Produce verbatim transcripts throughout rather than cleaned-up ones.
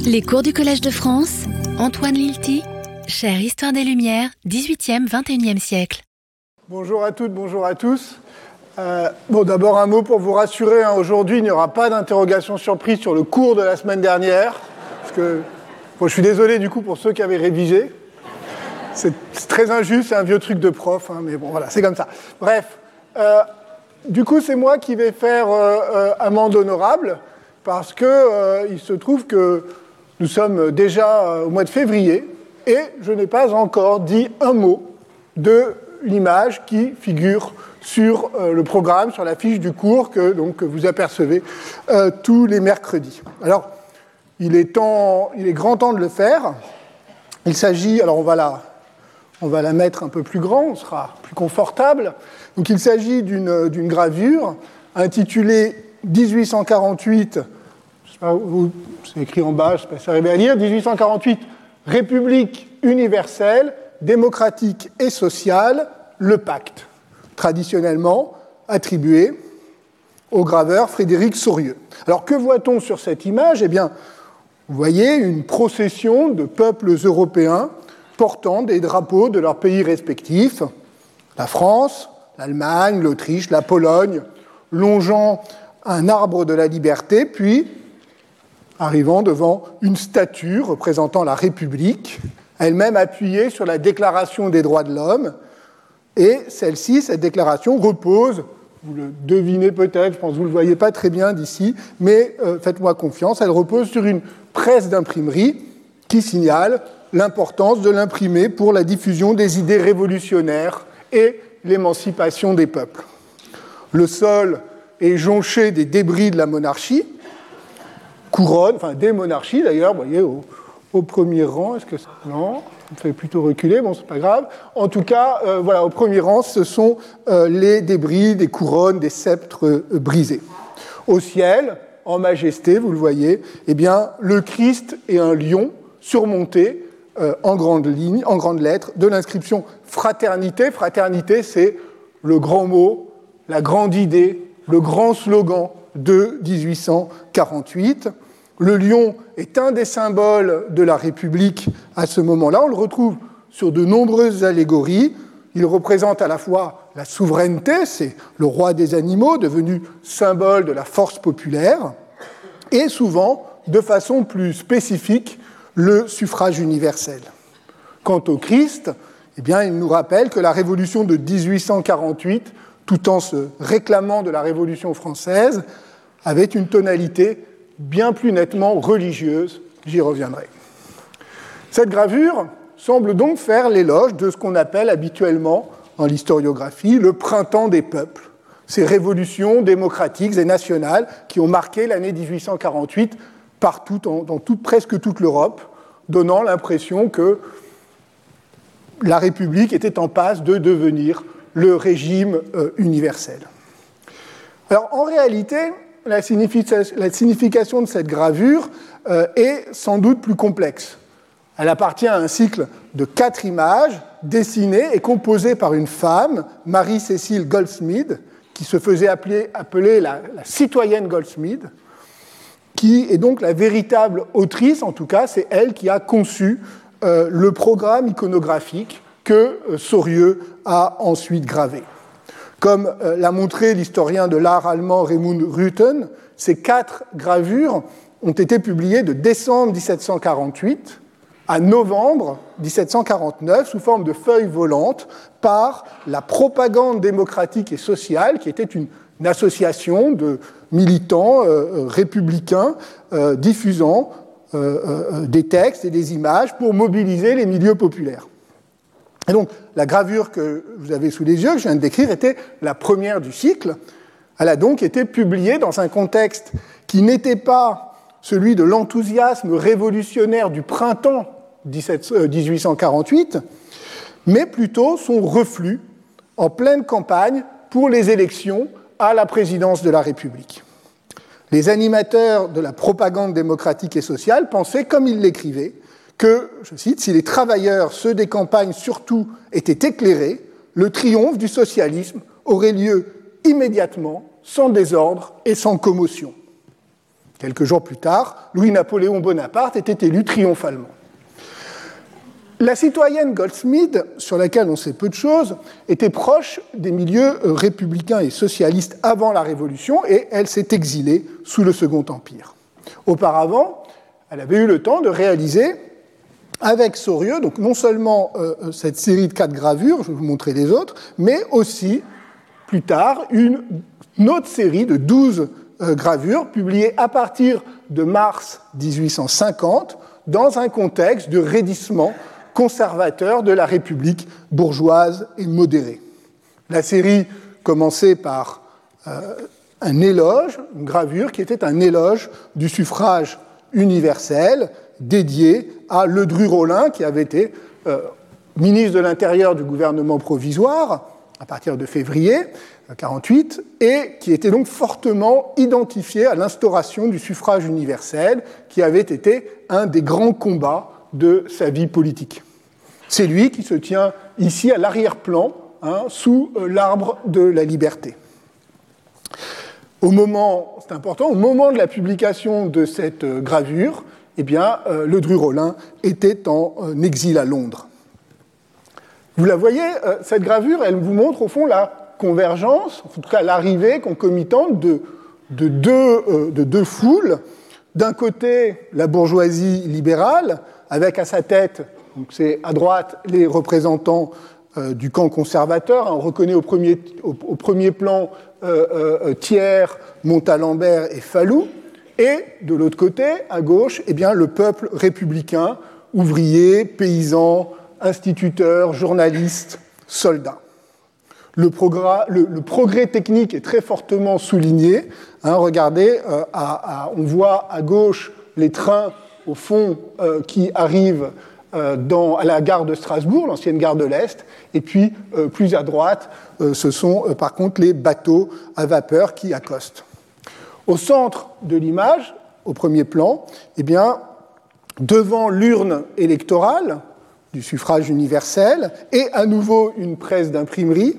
Les cours du Collège de France, Antoine Lilti, chère Histoire des Lumières, dix-huitième vingt et unième siècle. Bonjour à toutes, bonjour à tous. Euh, bon, d'abord un mot pour vous rassurer, hein, aujourd'hui il n'y aura pas d'interrogation surprise sur le cours de la semaine dernière, parce que bon, je suis désolé du coup pour ceux qui avaient révisé. C'est, c'est très injuste, c'est un vieux truc de prof, hein, mais bon voilà, c'est comme ça. Bref, euh, du coup c'est moi qui vais faire euh, euh, amende honorable, parce que euh, il se trouve que nous sommes déjà au mois de février, et je n'ai pas encore dit un mot de l'image qui figure sur euh, le programme, sur la fiche du cours que, donc, que vous apercevez euh, tous les mercredis. Alors, il est, temps, il est grand temps de le faire. Il s'agit, alors on va, la, on va la mettre un peu plus grand, on sera plus confortable. Donc il s'agit d'une, d'une gravure intitulée dix-huit cent quarante-huit, je sais pas où, c'est écrit en bas, je ne sais pas si vous arrivez à lire, dix-huit cent quarante-huit, République universelle, démocratique et sociale, le pacte, traditionnellement attribué au graveur Frédéric Sourieux. Alors que voit-on sur cette image ? Eh bien, vous voyez une procession de peuples européens portant des drapeaux de leurs pays respectifs, la France, l'Allemagne, l'Autriche, la Pologne, longeant un arbre de la liberté, puis arrivant devant une statue représentant la République, elle-même appuyée sur la Déclaration des droits de l'homme. Et celle-ci, cette déclaration, repose, vous le devinez peut-être, je pense que vous ne le voyez pas très bien d'ici, mais euh, faites-moi confiance, elle repose sur une presse d'imprimerie qui signale l'importance de l'imprimer pour la diffusion des idées révolutionnaires et l'émancipation des peuples. Le sol est jonché des débris de la monarchie, couronne, enfin des monarchies d'ailleurs, vous voyez, au, au premier rang, est-ce que ça... Non, ça me fait plutôt reculer, bon, c'est pas grave. En tout cas, euh, voilà, au premier rang, ce sont euh, les débris des couronnes, des sceptres euh, brisés. Au ciel, en majesté, vous le voyez, eh bien, le Christ et un lion surmonté euh, en grandes lignes, en grandes lettres, de l'inscription fraternité. Fraternité, c'est le grand mot, la grande idée, le grand slogan de dix-huit cent quarante-huit. Le lion est un des symboles de la République à ce moment-là. On le retrouve sur de nombreuses allégories. Il représente à la fois la souveraineté, c'est le roi des animaux, devenu symbole de la force populaire, et souvent, de façon plus spécifique, le suffrage universel. Quant au Christ, eh bien, il nous rappelle que la Révolution de dix-huit cent quarante-huit, tout en se réclamant de la Révolution française, avait une tonalité bien plus nettement religieuse, j'y reviendrai. Cette gravure semble donc faire l'éloge de ce qu'on appelle habituellement en l'historiographie le printemps des peuples, ces révolutions démocratiques et nationales qui ont marqué l'année dix-huit cent quarante-huit partout, dans toute, presque toute l'Europe, donnant l'impression que la République était en passe de devenir le régime euh, universel. Alors en réalité, La signification de cette gravure euh, est sans doute plus complexe. Elle appartient à un cycle de quatre images dessinées et composées par une femme, Marie-Cécile Goldsmith, qui se faisait appeler, appeler la, la citoyenne Goldsmith, qui est donc la véritable autrice, en tout cas, c'est elle qui a conçu euh, le programme iconographique que euh, Sourieux a ensuite gravé. Comme euh, l'a montré l'historien de l'art allemand Raimund Rüthen, ces quatre gravures ont été publiées de décembre dix-sept cent quarante-huit à novembre dix-sept cent quarante-neuf sous forme de feuilles volantes par la Propagande démocratique et sociale, qui était une, une association de militants euh, républicains euh, diffusant euh, euh, des textes et des images pour mobiliser les milieux populaires. Et donc, la gravure que vous avez sous les yeux, que je viens de décrire, était la première du cycle. Elle a donc été publiée dans un contexte qui n'était pas celui de l'enthousiasme révolutionnaire du printemps dix-huit cent quarante-huit, mais plutôt son reflux en pleine campagne pour les élections à la présidence de la République. Les animateurs de la propagande démocratique et sociale pensaient, comme ils l'écrivaient, que, je cite, « si les travailleurs, ceux des campagnes surtout, étaient éclairés, le triomphe du socialisme aurait lieu immédiatement, sans désordre et sans commotion. » Quelques jours plus tard, Louis-Napoléon Bonaparte était élu triomphalement. La citoyenne Goldsmith, sur laquelle on sait peu de choses, était proche des milieux républicains et socialistes avant la Révolution et elle s'est exilée sous le Second Empire. Auparavant, elle avait eu le temps de réaliser avec Saurieux, donc non seulement euh, cette série de quatre gravures, je vais vous montrer les autres, mais aussi, plus tard, une, une autre série de douze euh, gravures publiées à partir de mars dix-huit cent cinquante dans un contexte de raidissement conservateur de la République bourgeoise et modérée. La série commençait par euh, un éloge, une gravure qui était un éloge du suffrage universel dédié à Ledru-Rollin, qui avait été euh, ministre de l'Intérieur du gouvernement provisoire à partir de février mille neuf cent quarante-huit et qui était donc fortement identifié à l'instauration du suffrage universel, qui avait été un des grands combats de sa vie politique. C'est lui qui se tient ici à l'arrière-plan, hein, sous euh, l'arbre de la liberté. Au moment, c'est important, au moment de la publication de cette euh, gravure, eh bien, euh, Ledru-Rollin était en euh, exil à Londres. Vous la voyez, euh, cette gravure, elle vous montre au fond la convergence, en tout cas l'arrivée concomitante de, de, deux, euh, de deux foules. D'un côté, la bourgeoisie libérale, avec à sa tête, donc c'est à droite, les représentants euh, du camp conservateur. On reconnaît au premier, au, au premier plan euh, euh, Thiers, Montalembert et Falloux. Et de l'autre côté, à gauche, eh bien, le peuple républicain, ouvriers, paysans, instituteurs, journalistes, soldats. Le, progrès, le, le progrès technique est très fortement souligné. Hein, regardez, euh, à, à, on voit à gauche les trains au fond euh, qui arrivent euh, dans, à la gare de Strasbourg, l'ancienne gare de l'Est, et puis euh, plus à droite, euh, ce sont euh, par contre les bateaux à vapeur qui accostent. Au centre de l'image, au premier plan, eh bien, devant l'urne électorale du suffrage universel et à nouveau une presse d'imprimerie,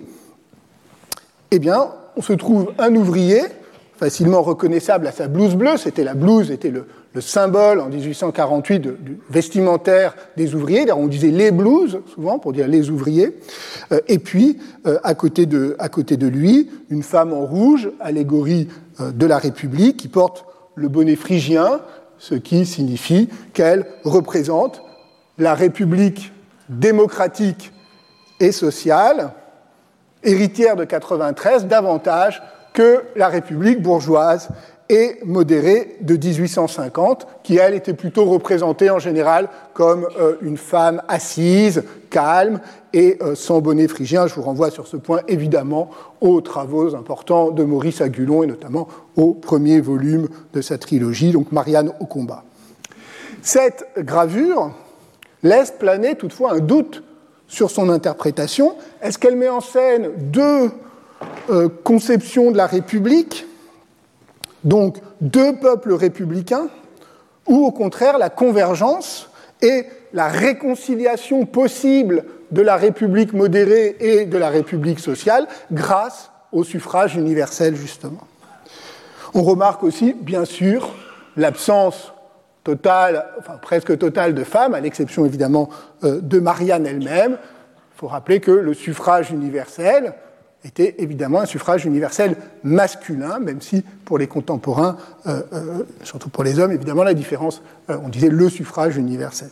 eh bien, on se trouve un ouvrier, facilement reconnaissable à sa blouse bleue, c'était la blouse, était le, le symbole en dix-huit cent quarante-huit de, du vestimentaire des ouvriers, d'ailleurs on disait les blouses, souvent, pour dire les ouvriers, euh, et puis, euh, à, côté de, à côté de lui, une femme en rouge, allégorie euh, de la République, qui porte le bonnet phrygien, ce qui signifie qu'elle représente la République démocratique et sociale, héritière de quatre-vingt-treize, davantage que la République bourgeoise et modérée de dix-huit cent cinquante, qui, elle, était plutôt représentée en général comme euh, une femme assise, calme et euh, sans bonnet phrygien. Je vous renvoie sur ce point, évidemment, aux travaux importants de Maurice Agulon et notamment au premier volume de sa trilogie, donc Marianne au combat. Cette gravure laisse planer toutefois un doute sur son interprétation. Est-ce qu'elle met en scène deux euh, conceptions de la République, donc deux peuples républicains, ou au contraire la convergence et la réconciliation possible de la République modérée et de la République sociale grâce au suffrage universel, justement. On remarque aussi, bien sûr, l'absence totale, enfin presque totale de femmes, à l'exception évidemment euh, de Marianne elle-même. Il faut rappeler que le suffrage universel était évidemment un suffrage universel masculin, même si pour les contemporains, euh, euh, surtout pour les hommes, évidemment la différence, euh, on disait le suffrage universel.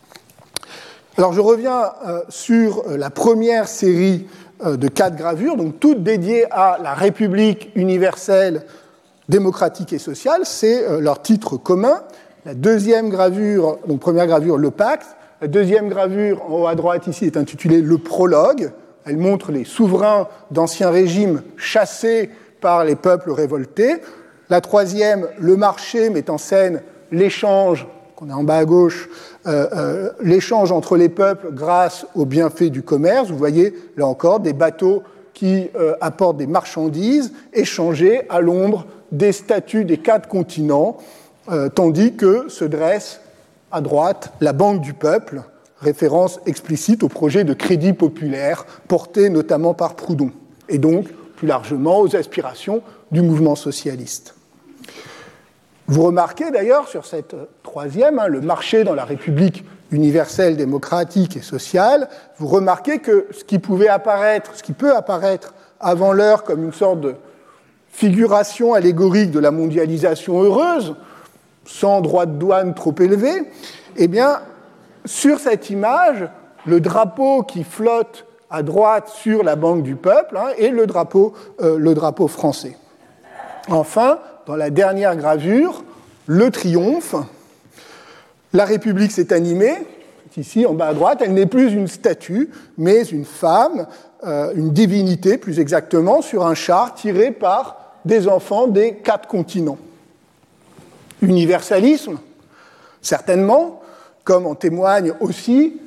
Alors je reviens euh, sur la première série euh, de quatre gravures, donc toutes dédiées à la République universelle, démocratique et sociale, c'est euh, leur titre commun. La deuxième gravure, donc première gravure, le pacte. La deuxième gravure, en haut à droite ici, est intitulée le prologue. Elle montre les souverains d'ancien régime chassés par les peuples révoltés. La troisième, le marché, met en scène l'échange, qu'on a en bas à gauche, euh, euh, l'échange entre les peuples grâce aux bienfaits du commerce. Vous voyez, là encore, des bateaux qui euh, apportent des marchandises échangées à l'ombre des statues des quatre continents, Euh, tandis que se dresse à droite la Banque du peuple, référence explicite au projet de crédit populaire porté notamment par Proudhon, et donc plus largement aux aspirations du mouvement socialiste. Vous remarquez d'ailleurs sur cette troisième, hein, le marché dans la République universelle, démocratique et sociale, vous remarquez que ce qui pouvait apparaître, ce qui peut apparaître avant l'heure comme une sorte de figuration allégorique de la mondialisation heureuse, sans droit de douane trop élevé, eh bien, sur cette image, le drapeau qui flotte à droite sur la Banque du Peuple hein, est le drapeau, euh, le drapeau français. Enfin, dans la dernière gravure, le triomphe. La République s'est animée, ici en bas à droite, elle n'est plus une statue, mais une femme, euh, une divinité plus exactement, sur un char tiré par des enfants des quatre continents. Universalisme, certainement, comme en témoigne aussi,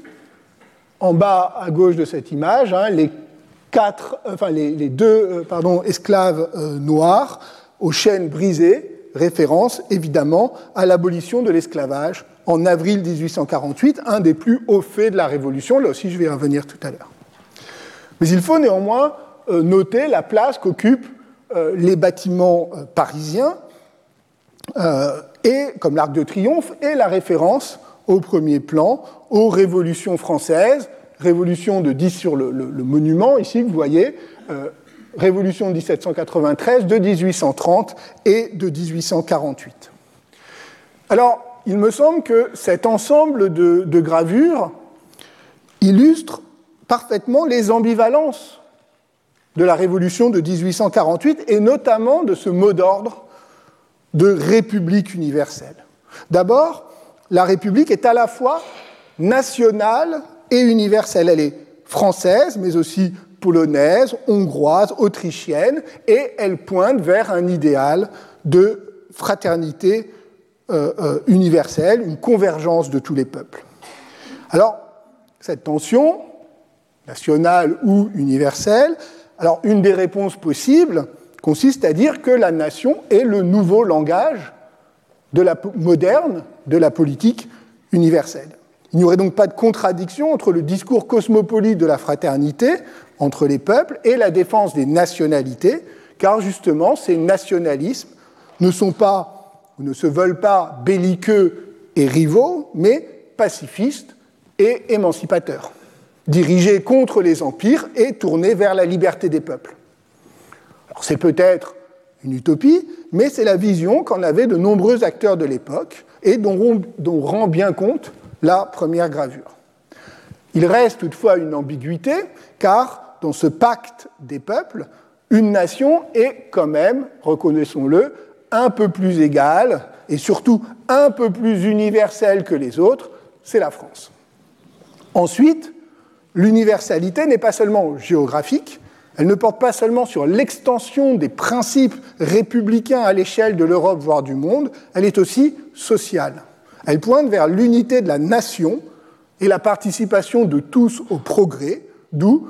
en bas à gauche de cette image, hein, les, quatre, enfin, les, les deux euh, pardon, esclaves euh, noirs aux chaînes brisées, référence évidemment à l'abolition de l'esclavage en avril dix-huit cent quarante-huit, un des plus hauts faits de la Révolution. Là aussi, je vais y revenir tout à l'heure. Mais il faut néanmoins euh, noter la place qu'occupent euh, les bâtiments euh, parisiens, euh, et, comme l'Arc de Triomphe, et la référence au premier plan aux révolutions françaises, révolution de dix sur le, le, le monument, ici, que vous voyez, euh, révolution de dix-sept cent quatre-vingt-treize, de dix-huit cent trente et de dix-huit cent quarante-huit. Alors, il me semble que cet ensemble de, de gravures illustre parfaitement les ambivalences de la révolution de dix-huit cent quarante-huit et notamment de ce mot d'ordre de République universelle. D'abord, la République est à la fois nationale et universelle. Elle est française, mais aussi polonaise, hongroise, autrichienne, et elle pointe vers un idéal de fraternité euh, euh, universelle, une convergence de tous les peuples. Alors, cette tension, nationale ou universelle, alors une des réponses possibles consiste à dire que la nation est le nouveau langage de la moderne de la politique universelle. Il n'y aurait donc pas de contradiction entre le discours cosmopolite de la fraternité entre les peuples et la défense des nationalités, car justement ces nationalismes ne sont pas, ou ne se veulent pas belliqueux et rivaux, mais pacifistes et émancipateurs, dirigés contre les empires et tournés vers la liberté des peuples. Alors c'est peut-être une utopie, mais c'est la vision qu'en avaient de nombreux acteurs de l'époque et dont, dont rend bien compte la première gravure. Il reste toutefois une ambiguïté, car dans ce pacte des peuples, une nation est quand même, reconnaissons-le, un peu plus égale et surtout un peu plus universelle que les autres, c'est la France. Ensuite, l'universalité n'est pas seulement géographique, elle ne porte pas seulement sur l'extension des principes républicains à l'échelle de l'Europe, voire du monde, elle est aussi sociale. Elle pointe vers l'unité de la nation et la participation de tous au progrès, d'où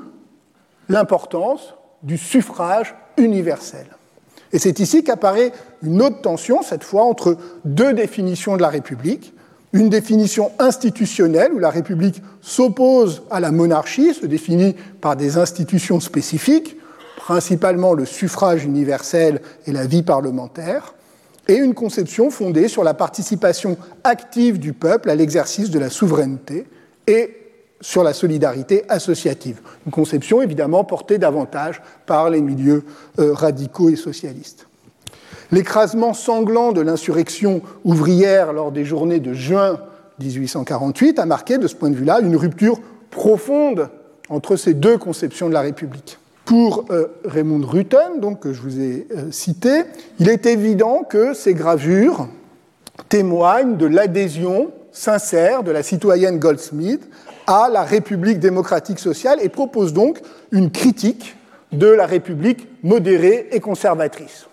l'importance du suffrage universel. Et c'est ici qu'apparaît une autre tension, cette fois, entre deux définitions de la République. Une définition institutionnelle, où la République s'oppose à la monarchie, se définit par des institutions spécifiques, principalement le suffrage universel et la vie parlementaire, et une conception fondée sur la participation active du peuple à l'exercice de la souveraineté et sur la solidarité associative. Une conception évidemment portée davantage par les milieux euh, radicaux et socialistes. L'écrasement sanglant de l'insurrection ouvrière lors des journées de juin dix-huit cent quarante-huit a marqué, de ce point de vue-là, une rupture profonde entre ces deux conceptions de la République. Pour euh, Raymond Rutten, donc, que je vous ai euh, cité, il est évident que ces gravures témoignent de l'adhésion sincère de la citoyenne Goldsmith à la République démocratique sociale et propose donc une critique de la République modérée et conservatrice.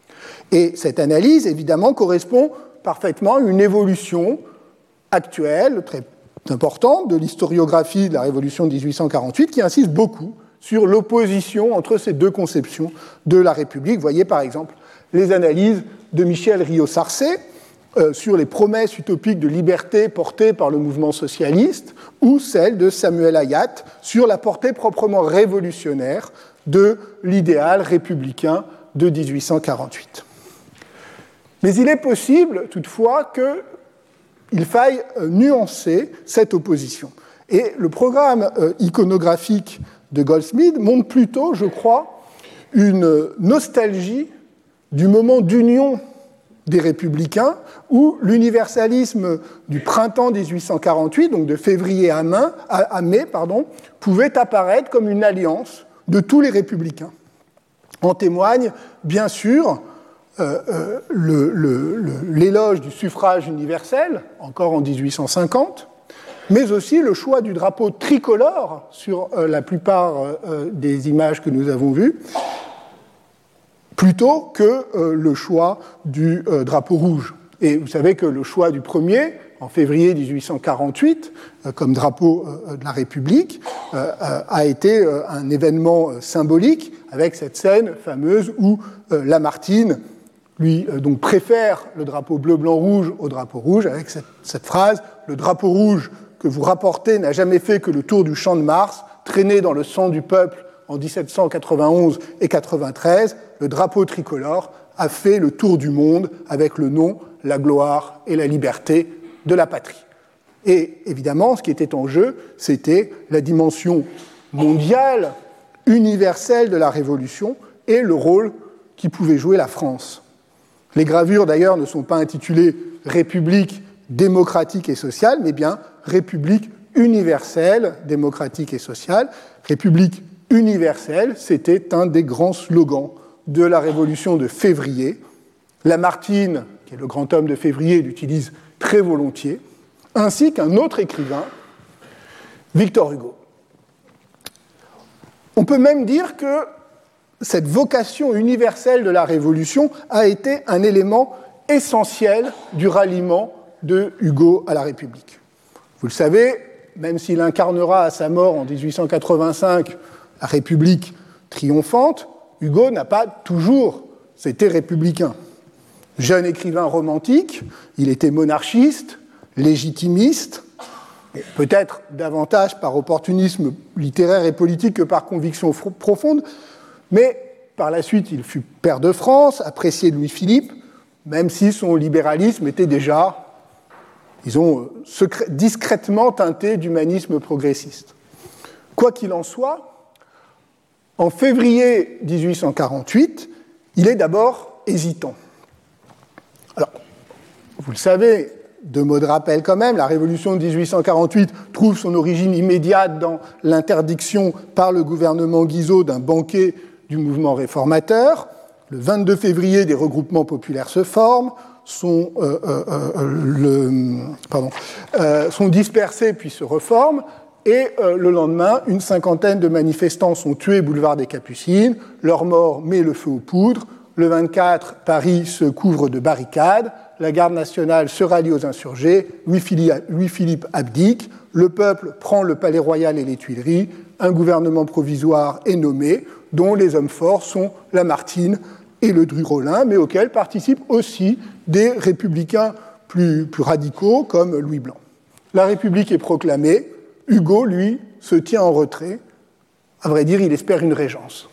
Et cette analyse, évidemment, correspond parfaitement à une évolution actuelle, très importante, de l'historiographie de la Révolution de dix-huit cent quarante-huit, qui insiste beaucoup sur l'opposition entre ces deux conceptions de la République. Vous voyez, par exemple, les analyses de Michel Rio-Sarcey euh, sur les promesses utopiques de liberté portées par le mouvement socialiste, ou celles de Samuel Hayat sur la portée proprement révolutionnaire de l'idéal républicain de dix-huit cent quarante-huit. Mais il est possible, toutefois, qu'il faille nuancer cette opposition. Et le programme iconographique de Goldsmith montre plutôt, je crois, une nostalgie du moment d'union des Républicains, où l'universalisme du printemps dix-huit cent quarante-huit, donc de février à mai, à mai pardon, pouvait apparaître comme une alliance de tous les Républicains. En témoigne, bien sûr, euh, euh, le, le, le, l'éloge du suffrage universel, encore en dix-huit cent cinquante, mais aussi le choix du drapeau tricolore sur euh, la plupart euh, des images que nous avons vues, plutôt que euh, le choix du euh, drapeau rouge. Et vous savez que le choix du premier, en février dix-huit cent quarante-huit, euh, comme drapeau euh, de la République, euh, euh, a été euh, un événement euh, symbolique, avec cette scène fameuse où euh, Lamartine, lui, euh, donc, préfère le drapeau bleu-blanc-rouge au drapeau rouge, avec cette, cette phrase « Le drapeau rouge que vous rapportez n'a jamais fait que le tour du champ de Mars, traîné dans le sang du peuple en dix-sept cent quatre-vingt-onze et quatre-vingt-treize, le drapeau tricolore a fait le tour du monde avec le nom, la gloire et la liberté de la patrie. » Et évidemment, ce qui était en jeu, c'était la dimension mondiale, universelle de la Révolution et le rôle qu'y pouvait jouer la France. Les gravures, d'ailleurs, ne sont pas intitulées « République démocratique et sociale », mais bien « République universelle, démocratique et sociale ». République universelle, c'était un des grands slogans de la Révolution de février. Lamartine, qui est le grand homme de février, l'utilise très volontiers, ainsi qu'un autre écrivain, Victor Hugo. On peut même dire que cette vocation universelle de la Révolution a été un élément essentiel du ralliement de Hugo à la République. Vous le savez, même s'il incarnera à sa mort en dix-huit cent quatre-vingt-cinq la République triomphante, Hugo n'a pas toujours été républicain. Jeune écrivain romantique, il était monarchiste, légitimiste, peut-être davantage par opportunisme littéraire et politique que par conviction profonde, mais par la suite il fut pair de France, apprécié de Louis-Philippe, même si son libéralisme était déjà, disons, secret, discrètement teinté d'humanisme progressiste. Quoi qu'il en soit, en février dix-huit cent quarante-huit, il est d'abord hésitant. Alors, vous le savez, deux mots de rappel quand même, la Révolution de dix-huit cent quarante-huit trouve son origine immédiate dans l'interdiction par le gouvernement Guizot d'un banquet du mouvement réformateur. Le vingt-deux février, des regroupements populaires se forment, sont, euh, euh, euh, le, pardon, euh, sont dispersés puis se reforment. Et euh, le lendemain, une cinquantaine de manifestants sont tués boulevard des Capucines. Leur mort met le feu aux poudres. Le vingt-quatre, Paris se couvre de barricades. La garde nationale se rallie aux insurgés. Louis-Philippe abdique. Le peuple prend le Palais Royal et les Tuileries. Un gouvernement provisoire est nommé, dont les hommes forts sont Lamartine et le Dru-Rollin, mais auxquels participent aussi des républicains plus, plus radicaux, comme Louis Blanc. La République est proclamée. Hugo, lui, se tient en retrait. À vrai dire, il espère une régence.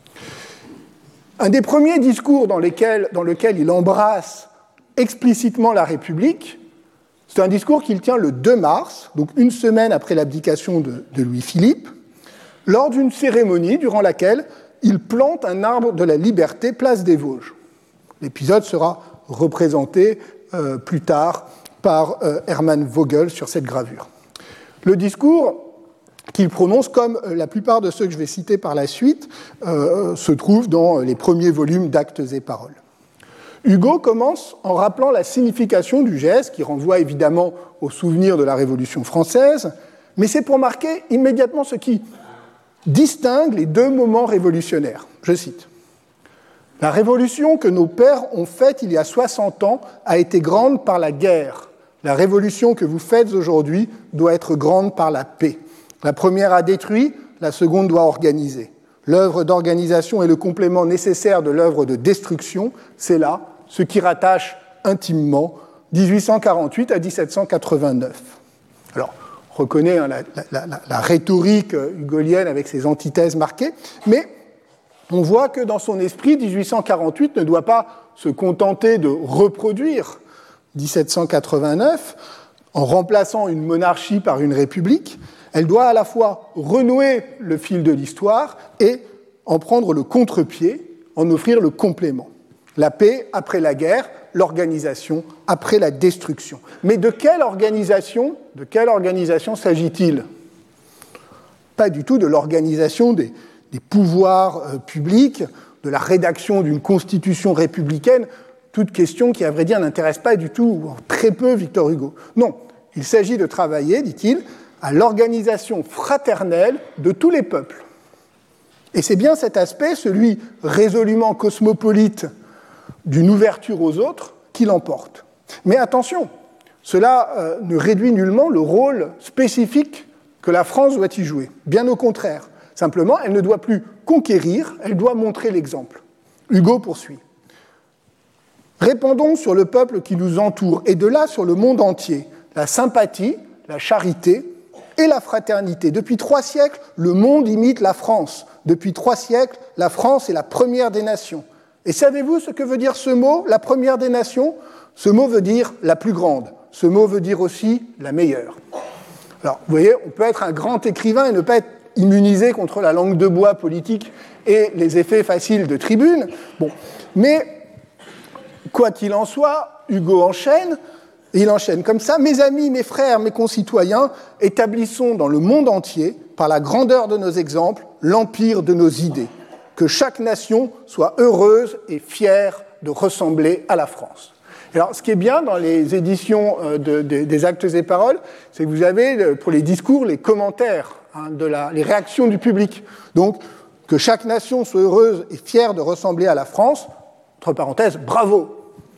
Un des premiers discours dans, lesquels, dans lequel il embrasse explicitement la République, c'est un discours qu'il tient le deux mars, donc une semaine après l'abdication de, de Louis-Philippe, lors d'une cérémonie durant laquelle il plante un arbre de la liberté place des Vosges. L'épisode sera représenté euh, plus tard par euh, Hermann Vogel sur cette gravure. Le discours qu'il prononce, comme la plupart de ceux que je vais citer par la suite, euh, se trouve dans les premiers volumes d'Actes et Paroles. Hugo commence en rappelant la signification du geste, qui renvoie évidemment au souvenir de la Révolution française, mais c'est pour marquer immédiatement ce qui distingue les deux moments révolutionnaires. Je cite. « La révolution que nos pères ont faite il y a soixante ans a été grande par la guerre. La révolution que vous faites aujourd'hui doit être grande par la paix. La première a détruit, la seconde doit organiser. L'œuvre d'organisation est le complément nécessaire de l'œuvre de destruction. C'est là ce qui rattache intimement dix-huit cent quarante-huit à dix-sept cent quatre-vingt-neuf. » Alors, on reconnaît hein, la, la, la, la rhétorique hugolienne avec ses antithèses marquées, mais on voit que dans son esprit, dix-huit cent quarante-huit ne doit pas se contenter de reproduire dix-sept cent quatre-vingt-neuf en remplaçant une monarchie par une république. Elle doit à la fois renouer le fil de l'histoire et en prendre le contre-pied, en offrir le complément. La paix après la guerre, l'organisation après la destruction. Mais de quelle organisation, de quelle organisation s'agit-il ? Pas du tout de l'organisation des, des pouvoirs euh, publics, de la rédaction d'une constitution républicaine, toute question qui, à vrai dire, n'intéresse pas du tout, ou très peu, Victor Hugo. Non, il s'agit de travailler, dit-il, à l'organisation fraternelle de tous les peuples. Et c'est bien cet aspect, celui résolument cosmopolite d'une ouverture aux autres, qui l'emporte. Mais attention, cela euh, ne réduit nullement le rôle spécifique que la France doit y jouer. Bien au contraire. Simplement, elle ne doit plus conquérir, elle doit montrer l'exemple. Hugo poursuit. Répandons sur le peuple qui nous entoure, et de là sur le monde entier, la sympathie, la charité et la fraternité. Depuis trois siècles, le monde imite la France. Depuis trois siècles, la France est la première des nations. Et savez-vous ce que veut dire ce mot, la première des nations ? Ce mot veut dire la plus grande. Ce mot veut dire aussi la meilleure. Alors, vous voyez, on peut être un grand écrivain et ne pas être immunisé contre la langue de bois politique et les effets faciles de tribune. Bon, mais quoi qu'il en soit, Hugo enchaîne, et il enchaîne comme ça. Mes amis, mes frères, mes concitoyens, établissons dans le monde entier, par la grandeur de nos exemples, l'empire de nos idées. Que chaque nation soit heureuse et fière de ressembler à la France. Alors, ce qui est bien dans les éditions de, de, des Actes et Paroles, c'est que vous avez, pour les discours, les commentaires, hein, de la, les réactions du public. Donc, que chaque nation soit heureuse et fière de ressembler à la France, entre parenthèses, bravo.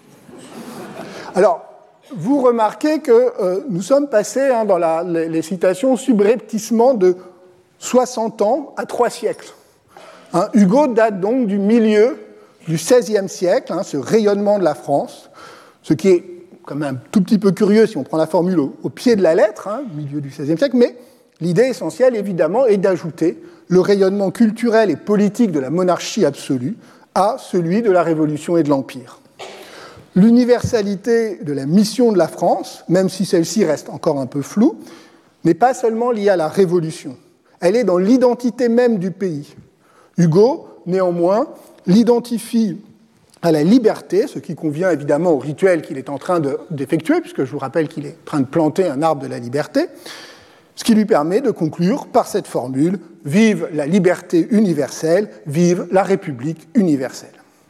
Alors, vous remarquez que euh, nous sommes passés, hein, dans la, les, les citations, subrepticement de soixante ans à trois siècles. Hein, Hugo date donc du milieu du seizième siècle, hein, ce rayonnement de la France, ce qui est quand même un tout petit peu curieux si on prend la formule au, au pied de la lettre, hein, milieu du seizième siècle, mais l'idée essentielle, évidemment, est d'ajouter le rayonnement culturel et politique de la monarchie absolue à celui de la Révolution et de l'Empire. L'universalité de la mission de la France, même si celle-ci reste encore un peu floue, n'est pas seulement liée à la Révolution. Elle est dans l'identité même du pays. Hugo, néanmoins, l'identifie à la liberté, ce qui convient évidemment au rituel qu'il est en train de, d'effectuer, puisque je vous rappelle qu'il est en train de planter un arbre de la liberté, ce qui lui permet de conclure par cette formule « Vive la liberté universelle, vive la République universelle ».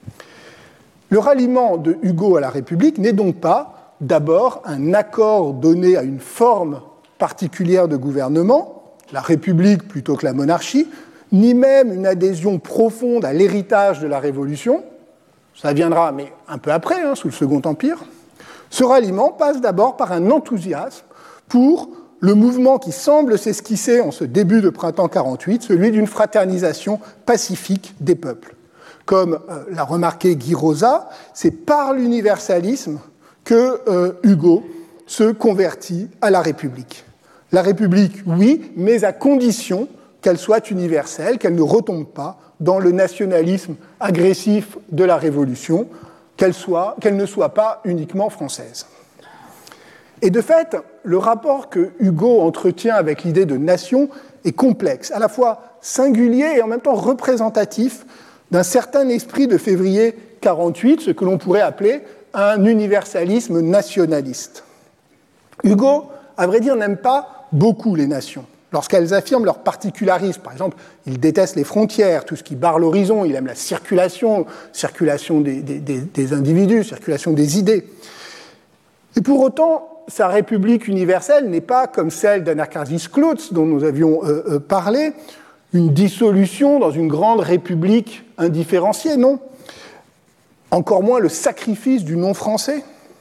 Le ralliement de Hugo à la République n'est donc pas d'abord un accord donné à une forme particulière de gouvernement, la République plutôt que la monarchie, ni même une adhésion profonde à l'héritage de la Révolution, ça viendra, mais un peu après, hein, sous le Second Empire. Ce ralliement passe d'abord par un enthousiasme pour le mouvement qui semble s'esquisser en ce début de printemps quarante-huit, celui d'une fraternisation pacifique des peuples. Comme euh, l'a remarqué Guy Rosa, c'est par l'universalisme que euh, Hugo se convertit à la République. La République, oui, mais à condition qu'elle soit universelle, qu'elle ne retombe pas dans le nationalisme agressif de la Révolution, qu'elle, soit, qu'elle ne soit pas uniquement française. Et de fait, le rapport que Hugo entretient avec l'idée de nation est complexe, à la fois singulier et en même temps représentatif d'un certain esprit de février quarante-huit, ce que l'on pourrait appeler un universalisme nationaliste. Hugo, à vrai dire, n'aime pas beaucoup les nations. Lorsqu'elles affirment leur particularisme, par exemple, il déteste les frontières, tout ce qui barre l'horizon, il aime la circulation, circulation des, des, des, des individus, circulation des idées. Et pour autant, sa République universelle n'est pas comme celle d'Anacharsis Clootz, dont nous avions euh, euh, parlé, une dissolution dans une grande république indifférenciée, non. Encore moins le sacrifice du nom français.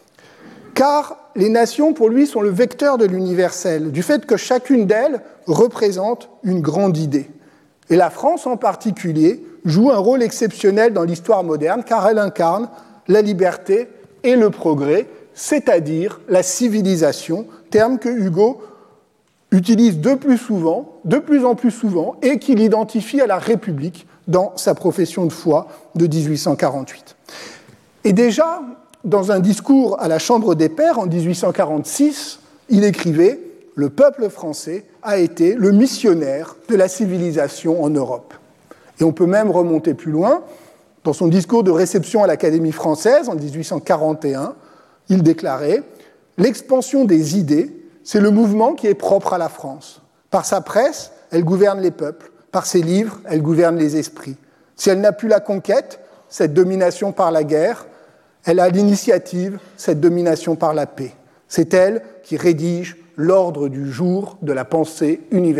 Car les nations, pour lui, sont le vecteur de l'universel, du fait que chacune d'elles représente une grande idée. Et la France, en particulier, joue un rôle exceptionnel dans l'histoire moderne, car elle incarne la liberté et le progrès, c'est-à-dire la civilisation, terme que Hugo utilise de plus souvent, de plus en plus souvent, et qu'il identifie à la République dans sa profession de foi de dix-huit cent quarante-huit. Et déjà, dans un discours à la Chambre des Pairs en dix-huit cent quarante-six, il écrivait « Le peuple français a été le missionnaire de la civilisation en Europe ». Et on peut même remonter plus loin. Dans son discours de réception à l'Académie française en dix-huit cent quarante et un, il déclarait « L'expansion des idées, c'est le mouvement qui est propre à la France. Par sa presse, elle gouverne les peuples. Par ses livres, elle gouverne les esprits. Si elle n'a plus la conquête, cette domination par la guerre, elle a l'initiative, cette domination par la paix. C'est elle qui rédige l'ordre du jour de la pensée universelle. »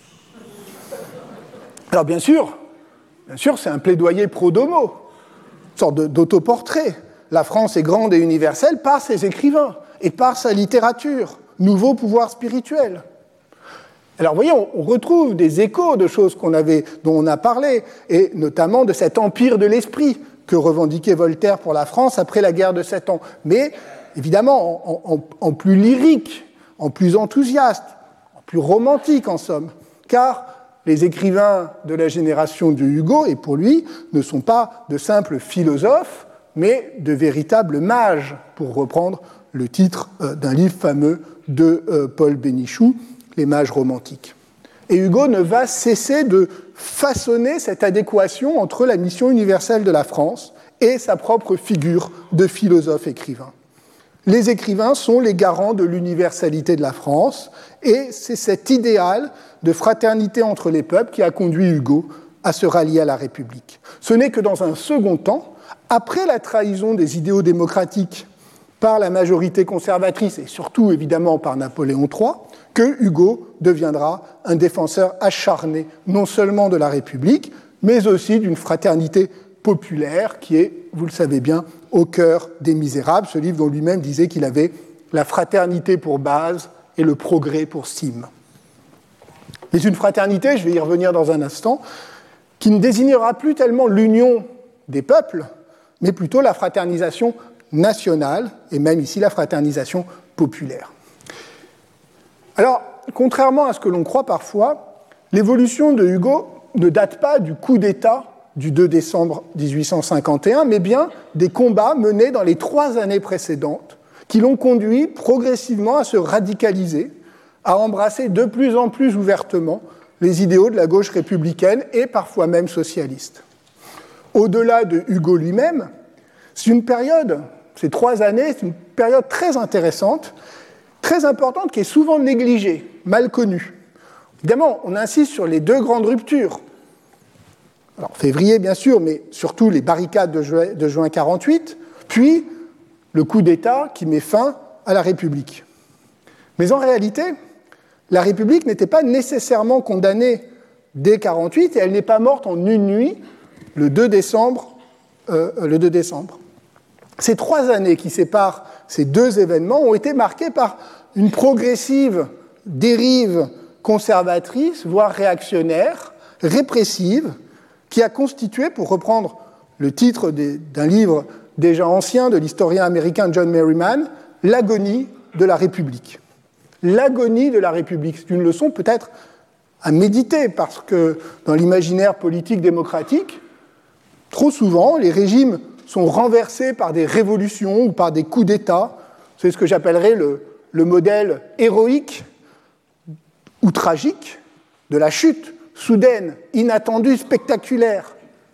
Alors bien sûr, bien sûr, c'est un plaidoyer pro domo, une sorte d'autoportrait. La France est grande et universelle par ses écrivains et par sa littérature, nouveau pouvoir spirituel. Alors, vous voyez, on retrouve des échos de choses qu'on avait, dont on a parlé, et notamment de cet empire de l'esprit que revendiquait Voltaire pour la France après la guerre de Sept Ans. Mais, évidemment, en, en, en plus lyrique, en plus enthousiaste, en plus romantique, en somme. Car les écrivains de la génération de Hugo, et pour lui, ne sont pas de simples philosophes, mais de véritables mages, pour reprendre le titre d'un livre fameux de Paul Bénichou, Les mages romantiques. Et Hugo ne va cesser de façonner cette adéquation entre la mission universelle de la France et sa propre figure de philosophe-écrivain. Les écrivains sont les garants de l'universalité de la France, et c'est cet idéal de fraternité entre les peuples qui a conduit Hugo à se rallier à la République. Ce n'est que dans un second temps, après la trahison des idéaux démocratiques par la majorité conservatrice, et surtout évidemment par Napoléon trois, que Hugo deviendra un défenseur acharné non seulement de la République, mais aussi d'une fraternité populaire qui est, vous le savez bien, au cœur des Misérables, ce livre dont lui-même disait qu'il avait la fraternité pour base et le progrès pour cime. Mais une fraternité, je vais y revenir dans un instant, qui ne désignera plus tellement l'union des peuples, mais plutôt la fraternisation nationale, et même ici la fraternisation populaire. Alors, contrairement à ce que l'on croit parfois, l'évolution de Hugo ne date pas du coup d'État du deux décembre dix-huit cent cinquante et un, mais bien des combats menés dans les trois années précédentes qui l'ont conduit progressivement à se radicaliser, à embrasser de plus en plus ouvertement les idéaux de la gauche républicaine et parfois même socialiste. Au-delà de Hugo lui-même, c'est une période, ces trois années, c'est une période très intéressante, très importante, qui est souvent négligée, mal connue. Évidemment, on insiste sur les deux grandes ruptures. Alors, février, bien sûr, mais surtout les barricades de juin, de juin quarante-huit, puis le coup d'État qui met fin à la République. Mais en réalité, la République n'était pas nécessairement condamnée dès quarante-huit, et elle n'est pas morte en une nuit, le deux décembre. Euh, le deux décembre. Ces trois années qui séparent ces deux événements ont été marquées par une progressive dérive conservatrice, voire réactionnaire, répressive, qui a constitué, pour reprendre le titre d'un livre déjà ancien de l'historien américain John Merriman, l'agonie de la République. L'agonie de la République, c'est une leçon peut-être à méditer, parce que dans l'imaginaire politique démocratique, trop souvent, les régimes sont renversés par des révolutions ou par des coups d'État. C'est ce que j'appellerais le, le modèle héroïque ou tragique de la chute soudaine, inattendue, spectaculaire.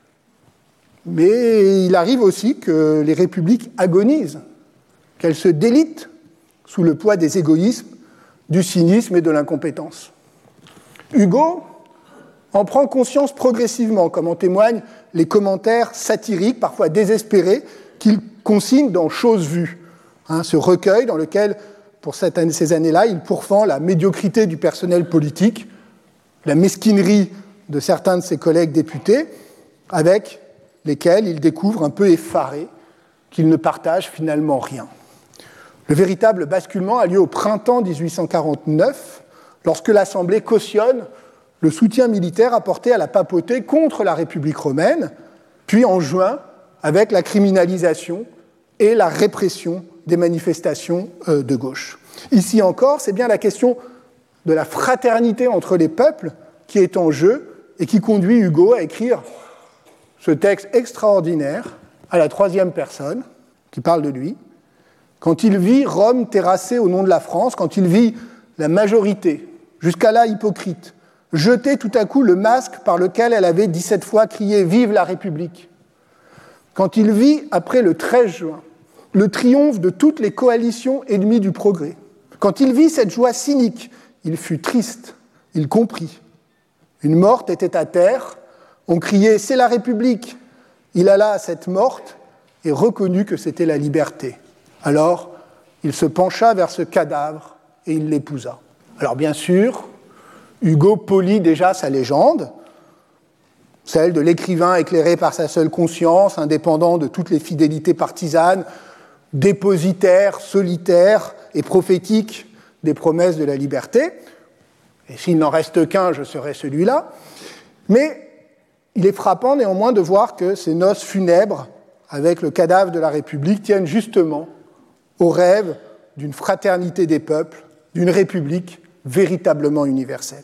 Mais il arrive aussi que les républiques agonisent, qu'elles se délitent sous le poids des égoïsmes, du cynisme et de l'incompétence. Hugo en prend conscience progressivement, comme en témoignent les commentaires satiriques, parfois désespérés, qu'il consigne dans Choses vues, hein, ce recueil dans lequel, pour cette année, ces années-là, il pourfend la médiocrité du personnel politique, la mesquinerie de certains de ses collègues députés, avec lesquels il découvre un peu effaré qu'ils ne partagent finalement rien. Le véritable basculement a lieu au printemps dix-huit cent quarante-neuf, lorsque l'Assemblée cautionne le soutien militaire apporté à la papauté contre la République romaine, puis en juin, avec la criminalisation et la répression des manifestations de gauche. Ici encore, c'est bien la question de la fraternité entre les peuples qui est en jeu et qui conduit Hugo à écrire ce texte extraordinaire à la troisième personne, qui parle de lui, quand il vit Rome terrassée au nom de la France, quand il vit la majorité, jusqu'à là hypocrite, jeter tout à coup le masque par lequel elle avait dix-sept fois crié « Vive la République !» Quand il vit, après le treize juin, le triomphe de toutes les coalitions ennemies du progrès, quand il vit cette joie cynique, il fut triste, il comprit. Une morte était à terre, on criait « C'est la République !» Il alla à cette morte et reconnut que c'était la liberté. Alors, il se pencha vers ce cadavre et il l'épousa. Alors bien sûr, Hugo polit déjà sa légende, celle de l'écrivain éclairé par sa seule conscience, indépendant de toutes les fidélités partisanes, dépositaire, solitaire et prophétique des promesses de la liberté. Et s'il n'en reste qu'un, je serai celui-là. Mais il est frappant néanmoins de voir que ces noces funèbres avec le cadavre de la République tiennent justement au rêve d'une fraternité des peuples, d'une République véritablement universelle.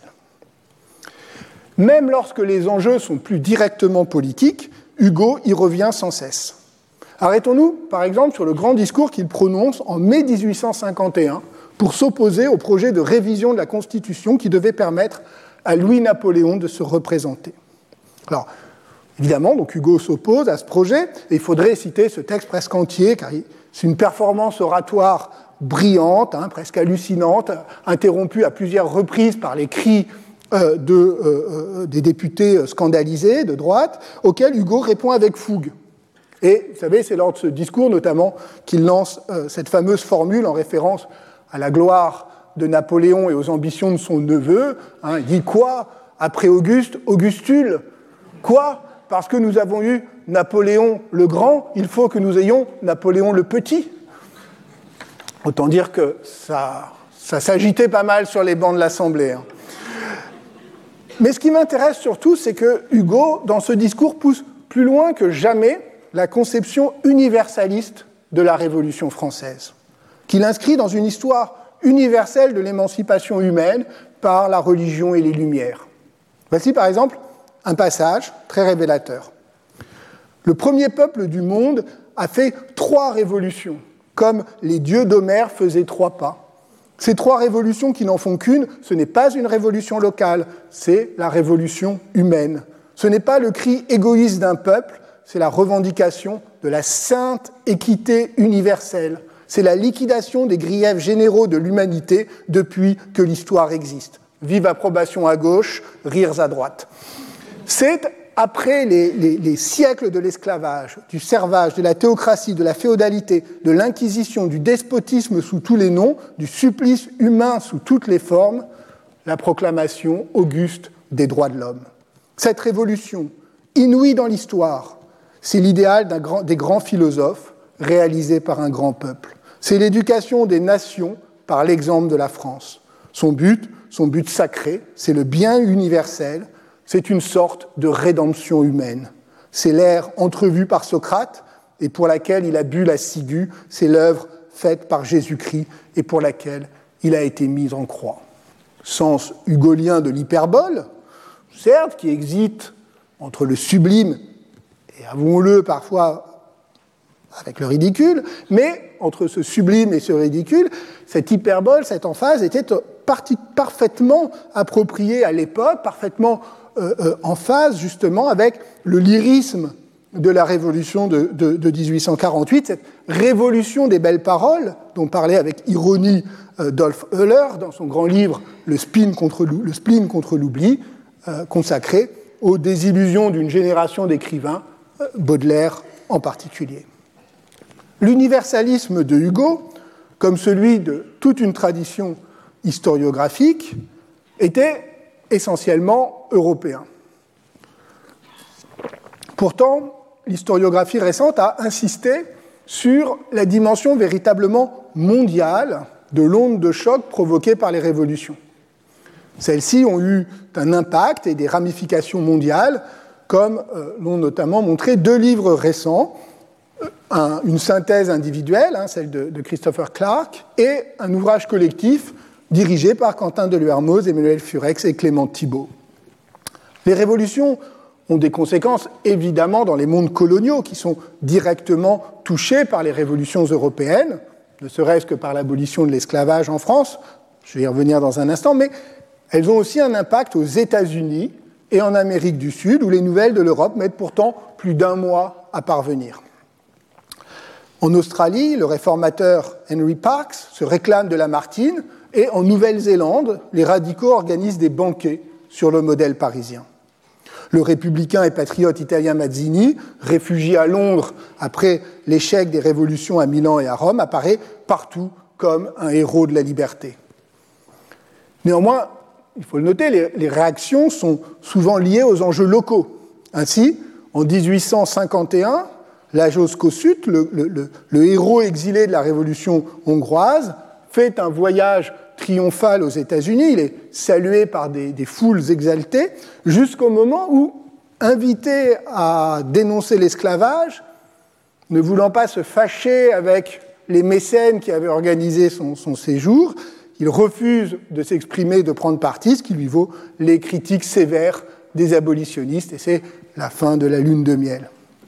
Même lorsque les enjeux sont plus directement politiques, Hugo y revient sans cesse. Arrêtons-nous, par exemple, sur le grand discours qu'il prononce en mai dix-huit cent cinquante et un pour s'opposer au projet de révision de la Constitution qui devait permettre à Louis-Napoléon de se représenter. Alors, évidemment, donc Hugo s'oppose à ce projet, et il faudrait citer ce texte presque entier, car c'est une performance oratoire brillante, hein, presque hallucinante, interrompue à plusieurs reprises par les cris euh, de, euh, des députés scandalisés de droite, auxquels Hugo répond avec fougue. Et vous savez, c'est lors de ce discours notamment qu'il lance euh, cette fameuse formule en référence à la gloire de Napoléon et aux ambitions de son neveu. Hein, il dit quoi ? Après Auguste, Augustule ? Quoi ? Parce que nous avons eu Napoléon le Grand, il faut que nous ayons Napoléon le Petit. Autant dire que ça, ça s'agitait pas mal sur les bancs de l'Assemblée. Hein. Mais ce qui m'intéresse surtout, c'est que Hugo, dans ce discours, pousse plus loin que jamais la conception universaliste de la Révolution française, qu'il inscrit dans une histoire universelle de l'émancipation humaine par la religion et les Lumières. Voici par exemple un passage très révélateur. Le premier peuple du monde a fait trois révolutions, comme les dieux d'Homère faisaient trois pas. Ces trois révolutions qui n'en font qu'une, ce n'est pas une révolution locale, c'est la révolution humaine. Ce n'est pas le cri égoïste d'un peuple, c'est la revendication de la sainte équité universelle. C'est la liquidation des griefs généraux de l'humanité depuis que l'histoire existe. Vive approbation à gauche, rires à droite. C'est après les, les, les siècles de l'esclavage, du servage, de la théocratie, de la féodalité, de l'inquisition, du despotisme sous tous les noms, du supplice humain sous toutes les formes, la proclamation auguste des droits de l'homme. Cette révolution, inouïe dans l'histoire, c'est l'idéal d'un grand, des grands philosophes réalisé par un grand peuple. C'est l'éducation des nations par l'exemple de la France. Son but, son but sacré, c'est le bien universel. C'est une sorte de rédemption humaine. C'est l'ère entrevue par Socrate et pour laquelle il a bu la ciguë. C'est l'œuvre faite par Jésus-Christ et pour laquelle il a été mis en croix. Sens hugolien de l'hyperbole, certes, qui existe entre le sublime et, avouons-le, parfois avec le ridicule, mais entre ce sublime et ce ridicule, cette hyperbole, cette emphase était parti- parfaitement appropriée à l'époque, parfaitement Euh, euh, en phase justement avec le lyrisme de la Révolution de, de, de dix-huit cent quarante-huit, cette révolution des belles paroles dont parlait avec ironie euh, Dolph Euler dans son grand livre « Le spleen contre, le spleen contre l'oubli euh, », consacré aux désillusions d'une génération d'écrivains, euh, Baudelaire en particulier. L'universalisme de Hugo, comme celui de toute une tradition historiographique, était essentiellement européen. Pourtant, l'historiographie récente a insisté sur la dimension véritablement mondiale de l'onde de choc provoquée par les révolutions. Celles-ci ont eu un impact et des ramifications mondiales, comme euh, l'ont notamment montré deux livres récents, un, une synthèse individuelle, hein, celle de, de Christopher Clark, et un ouvrage collectif dirigée par Quentin de Luermoz, Emmanuel Furex et Clément Thibault. Les révolutions ont des conséquences évidemment dans les mondes coloniaux qui sont directement touchés par les révolutions européennes, ne serait-ce que par l'abolition de l'esclavage en France, je vais y revenir dans un instant, mais elles ont aussi un impact aux États-Unis et en Amérique du Sud, où les nouvelles de l'Europe mettent pourtant plus d'un mois à parvenir. En Australie, le réformateur Henry Parkes se réclame de Lamartine, et en Nouvelle-Zélande, les radicaux organisent des banquets sur le modèle parisien. Le républicain et patriote italien Mazzini, réfugié à Londres après l'échec des révolutions à Milan et à Rome, apparaît partout comme un héros de la liberté. Néanmoins, il faut le noter, les, les réactions sont souvent liées aux enjeux locaux. Ainsi, en dix-huit cent cinquante et un, Lajos Kossuth, le, le, le, le héros exilé de la révolution hongroise, fait un voyage triomphal aux États-Unis, il est salué par des, des foules exaltées, jusqu'au moment où, invité à dénoncer l'esclavage, ne voulant pas se fâcher avec les mécènes qui avaient organisé son, son séjour, il refuse de s'exprimer, de prendre parti, ce qui lui vaut les critiques sévères des abolitionnistes, et c'est la fin de la lune de miel.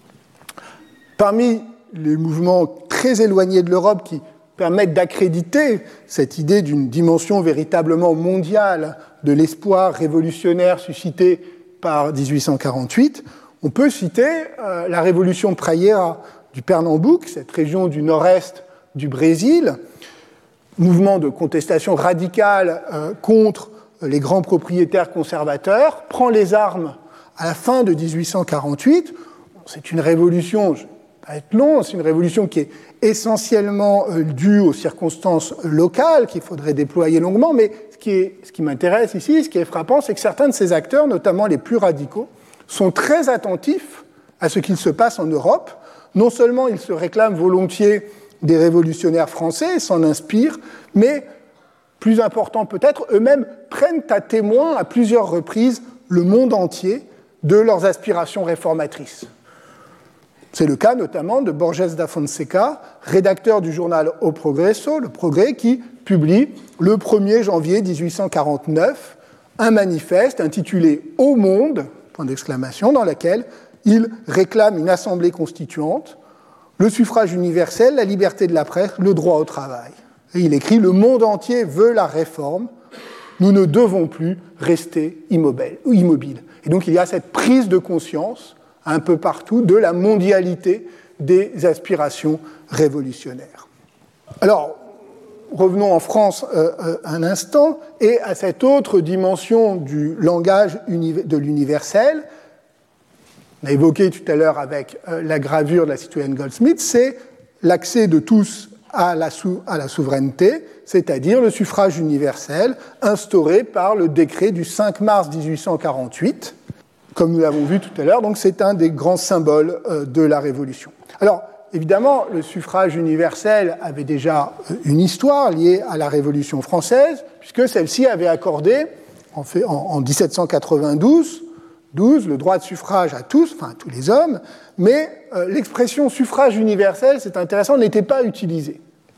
Parmi les mouvements très éloignés de l'Europe qui permettent d'accréditer cette idée d'une dimension véritablement mondiale de l'espoir révolutionnaire suscité par dix-huit cent quarante-huit, on peut citer euh, la révolution praïère du Pernambouc, cette région du nord-est du Brésil, mouvement de contestation radicale euh, contre les grands propriétaires conservateurs, prend les armes à la fin de dix-huit cent quarante-huit. C'est une révolution, je ne vais pas être long, c'est une révolution qui est essentiellement euh, due aux circonstances locales qu'il faudrait déployer longuement, mais ce qui, est, ce qui m'intéresse ici, ce qui est frappant, c'est que certains de ces acteurs, notamment les plus radicaux, sont très attentifs à ce qu'il se passe en Europe. Non seulement ils se réclament volontiers des révolutionnaires français, s'en inspirent, mais, plus important peut-être, eux-mêmes prennent à témoin à plusieurs reprises le monde entier de leurs aspirations réformatrices. C'est le cas notamment de Borges da Fonseca, rédacteur du journal O Progresso, Le Progrès, qui publie le premier janvier dix-huit cent quarante-neuf un manifeste intitulé « Au monde », point d'exclamation, dans lequel il réclame une assemblée constituante, le suffrage universel, la liberté de la presse, le droit au travail. Et il écrit « Le monde entier veut la réforme, nous ne devons plus rester immobiles. » Et donc il y a cette prise de conscience un peu partout de la mondialité des aspirations révolutionnaires. Alors, revenons en France euh, euh, un instant, et à cette autre dimension du langage de l'universel, on a évoqué tout à l'heure avec euh, la gravure de la citoyenne Goldsmith, c'est l'accès de tous à la, sou- à la souveraineté, c'est-à-dire le suffrage universel instauré par le décret du cinq mars dix-huit cent quarante-huit, comme nous l'avons vu tout à l'heure, donc c'est un des grands symboles euh, de la Révolution. Alors, évidemment, le suffrage universel avait déjà une histoire liée à la Révolution française, puisque celle-ci avait accordé, en, fait, en, en dix-sept cent quatre-vingt-douze, douze, le droit de suffrage à tous, enfin à tous les hommes, mais euh, l'expression suffrage universel, c'est intéressant, n'était pas utilisée.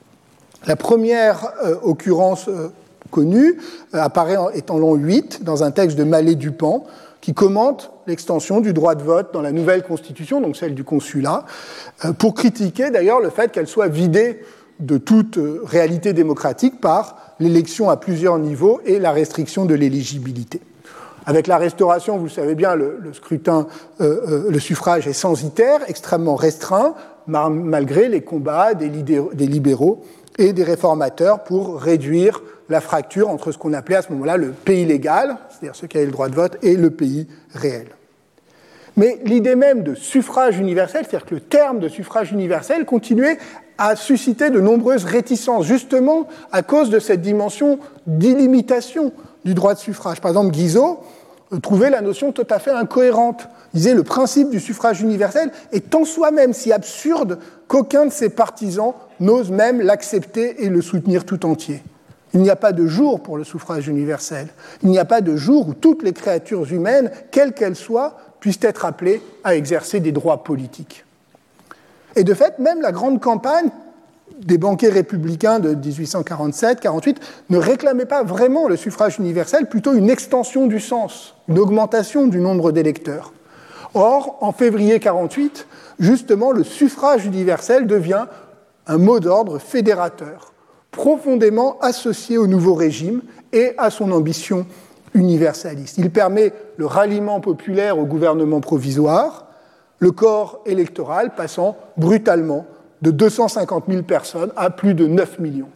La première euh, occurrence euh, connue euh, apparaît en, est en l'an huit, dans un texte de Mallet-Dupan, qui commente l'extension du droit de vote dans la nouvelle Constitution, donc celle du Consulat, pour critiquer d'ailleurs le fait qu'elle soit vidée de toute réalité démocratique par l'élection à plusieurs niveaux et la restriction de l'éligibilité. Avec la Restauration, vous le savez bien, le, le scrutin, euh, le suffrage est censitaire, extrêmement restreint, malgré les combats des, lidé- des libéraux et des réformateurs pour réduire la fracture entre ce qu'on appelait à ce moment-là le pays légal, c'est-à-dire ceux qui avaient le droit de vote, et le pays réel. Mais l'idée même de suffrage universel, c'est-à-dire que le terme de suffrage universel continuait à susciter de nombreuses réticences, justement à cause de cette dimension d'illimitation du droit de suffrage. Par exemple, Guizot trouvait la notion tout à fait incohérente. Il disait le principe du suffrage universel est en soi-même si absurde qu'aucun de ses partisans n'ose même l'accepter et le soutenir tout entier. Il n'y a pas de jour pour le suffrage universel. Il n'y a pas de jour où toutes les créatures humaines, quelles qu'elles soient, puissent être appelées à exercer des droits politiques. Et de fait, même la grande campagne des banquiers républicains de dix-huit cent quarante-sept quarante-huit ne réclamaient pas vraiment le suffrage universel, plutôt une extension du sens, une augmentation du nombre d'électeurs. Or, en février quarante-huit, justement, le suffrage universel devient un mot d'ordre fédérateur, profondément associé au nouveau régime et à son ambition universaliste. Il permet le ralliement populaire au gouvernement provisoire, le corps électoral passant brutalement de deux cent cinquante mille personnes à plus de neuf millions.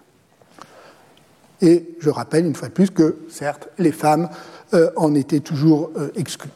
Et je rappelle une fois de plus que, certes, les femmes euh, en étaient toujours euh, exclues.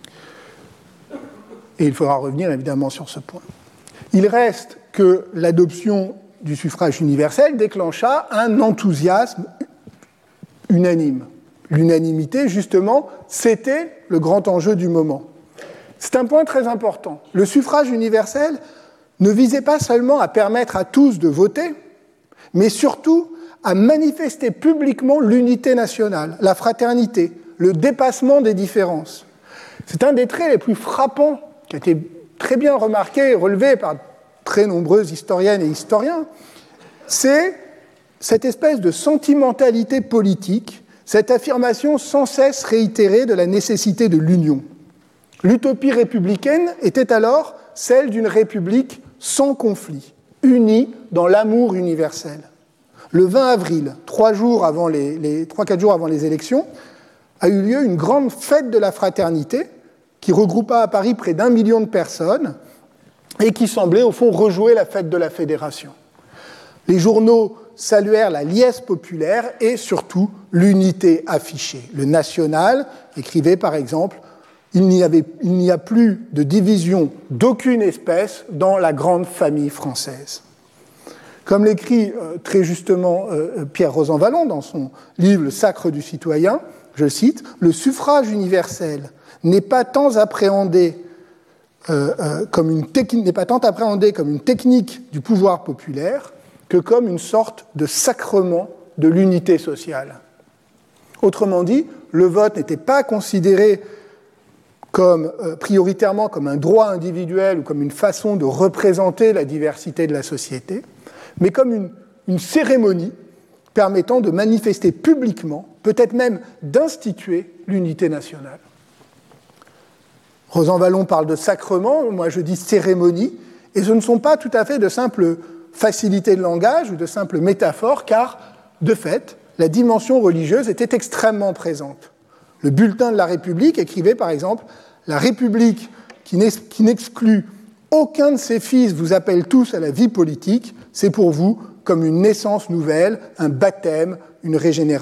Et il faudra revenir évidemment sur ce point. Il reste que l'adoption du suffrage universel déclencha un enthousiasme unanime. L'unanimité, justement, c'était le grand enjeu du moment. C'est un point très important. Le suffrage universel ne visait pas seulement à permettre à tous de voter, mais surtout à manifester publiquement l'unité nationale, la fraternité, le dépassement des différences. C'est un des traits les plus frappants qui a été très bien remarqué et relevé par très nombreuses historiennes et historiens, c'est cette espèce de sentimentalité politique, cette affirmation sans cesse réitérée de la nécessité de l'union. L'utopie républicaine était alors celle d'une république sans conflit, unie dans l'amour universel. Le vingt avril, trois jours avant les, les, trois, quatre jours avant les élections, a eu lieu une grande fête de la fraternité qui regroupa à Paris près d'un million de personnes et qui semblait au fond rejouer la fête de la Fédération. Les journaux saluèrent la liesse populaire et surtout l'unité affichée. Le National écrivait par exemple « Il n'y avait, il n'y a plus de division d'aucune espèce dans la grande famille française ». Comme l'écrit euh, très justement euh, Pierre Rosanvallon dans son livre « Le sacre du citoyen », je cite, « Le suffrage universel n'est pas tant appréhendé euh, euh, comme une technique, n'est pas tant appréhendé comme une technique du pouvoir populaire que comme une sorte de sacrement de l'unité sociale. » Autrement dit, le vote n'était pas considéré comme, euh, prioritairement comme un droit individuel ou comme une façon de représenter la diversité de la société, mais comme une, une cérémonie permettant de manifester publiquement, peut-être même d'instituer l'unité nationale. Rosanvallon parle de sacrement, moi je dis cérémonie, et ce ne sont pas tout à fait de simples facilités de langage ou de simples métaphores, car, de fait, la dimension religieuse était extrêmement présente. Le bulletin de la République écrivait, par exemple, « La République qui n'exclut aucun de ses fils vous appelle tous à la vie politique, c'est pour vous comme une naissance nouvelle, un baptême, une régénération. »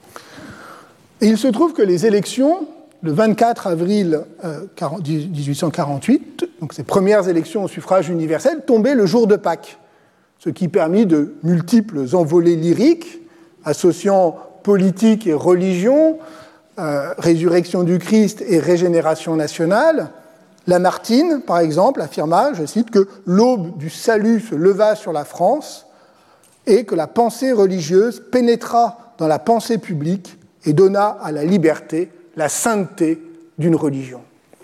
Et il se trouve que les élections, le vingt-quatre avril dix-huit cent quarante-huit, donc ces premières élections au suffrage universel, tombaient le jour de Pâques, ce qui permit de multiples envolées lyriques, associant politique et religion, euh, résurrection du Christ et régénération nationale. Lamartine, par exemple, affirma, je cite, que l'aube du salut se leva sur la France et que la pensée religieuse pénétra dans la pensée publique et donna à la liberté la sainteté d'une religion.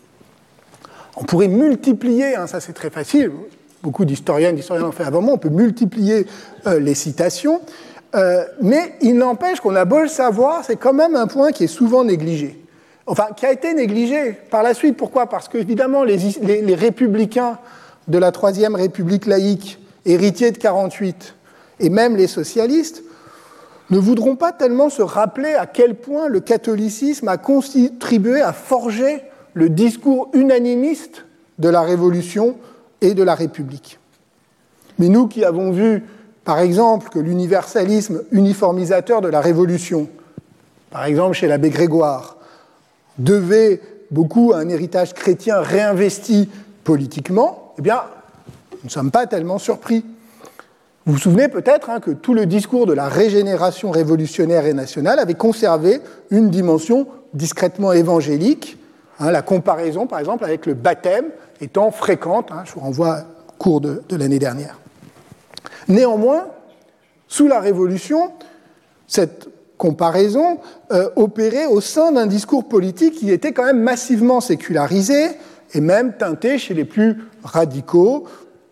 On pourrait multiplier, hein, ça c'est très facile, beaucoup d'historiennes, d'historiens l'ont fait avant moi, on peut multiplier euh, les citations, euh, mais il n'empêche qu'on a beau le savoir, c'est quand même un point qui est souvent négligé. Enfin, qui a été négligé par la suite. Pourquoi ? Parce qu'évidemment, les, les, les républicains de la Troisième République laïque, héritiers de quarante-huit, et même les socialistes, ne voudront pas tellement se rappeler à quel point le catholicisme a contribué à forger le discours unanimiste de la Révolution et de la République. Mais nous qui avons vu, par exemple, que l'universalisme uniformisateur de la Révolution, par exemple chez l'abbé Grégoire, devait beaucoup à un héritage chrétien réinvesti politiquement, eh bien, nous ne sommes pas tellement surpris. Vous vous souvenez peut-être hein, que tout le discours de la régénération révolutionnaire et nationale avait conservé une dimension discrètement évangélique, hein, la comparaison par exemple avec le baptême étant fréquente, hein, je vous renvoie au cours de, de l'année dernière. Néanmoins, sous la Révolution, cette comparaison euh, opérait au sein d'un discours politique qui était quand même massivement sécularisé et même teinté chez les plus radicaux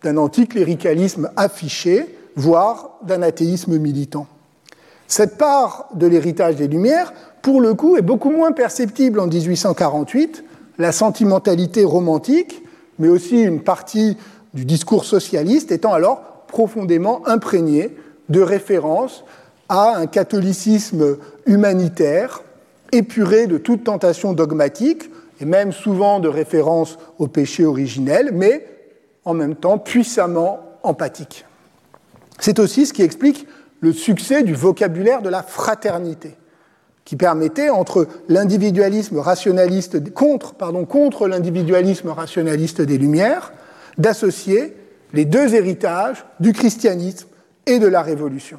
d'un anticléricalisme affiché, voire d'un athéisme militant. Cette part de l'héritage des Lumières, pour le coup, est beaucoup moins perceptible en dix-huit cent quarante-huit, la sentimentalité romantique, mais aussi une partie du discours socialiste étant alors profondément imprégnée de références à un catholicisme humanitaire, épuré de toute tentation dogmatique, et même souvent de références au péché originel, mais en même temps puissamment empathique. C'est aussi ce qui explique le succès du vocabulaire de la fraternité, qui permettait, entre l'individualisme rationaliste, contre, pardon, contre l'individualisme rationaliste des Lumières, d'associer les deux héritages du christianisme et de la Révolution.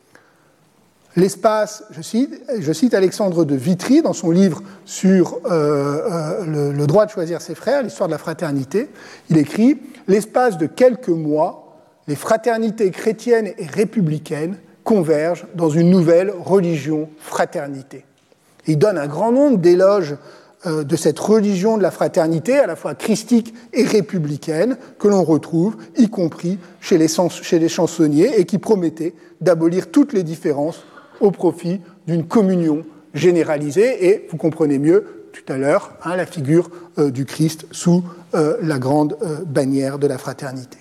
L'espace, je cite, je cite Alexandre de Vitry dans son livre sur euh, euh, le, le droit de choisir ses frères, l'histoire de la fraternité, il écrit « L'espace de quelques mois, les fraternités chrétiennes et républicaines convergent dans une nouvelle religion fraternité. » Il donne un grand nombre d'éloges euh, de cette religion de la fraternité, à la fois christique et républicaine, que l'on retrouve, y compris chez les, chez les chansonniers, et qui promettait d'abolir toutes les différences au profit d'une communion généralisée. Et vous comprenez mieux tout à l'heure hein, la figure euh, du Christ sous euh, la grande euh, bannière de la fraternité.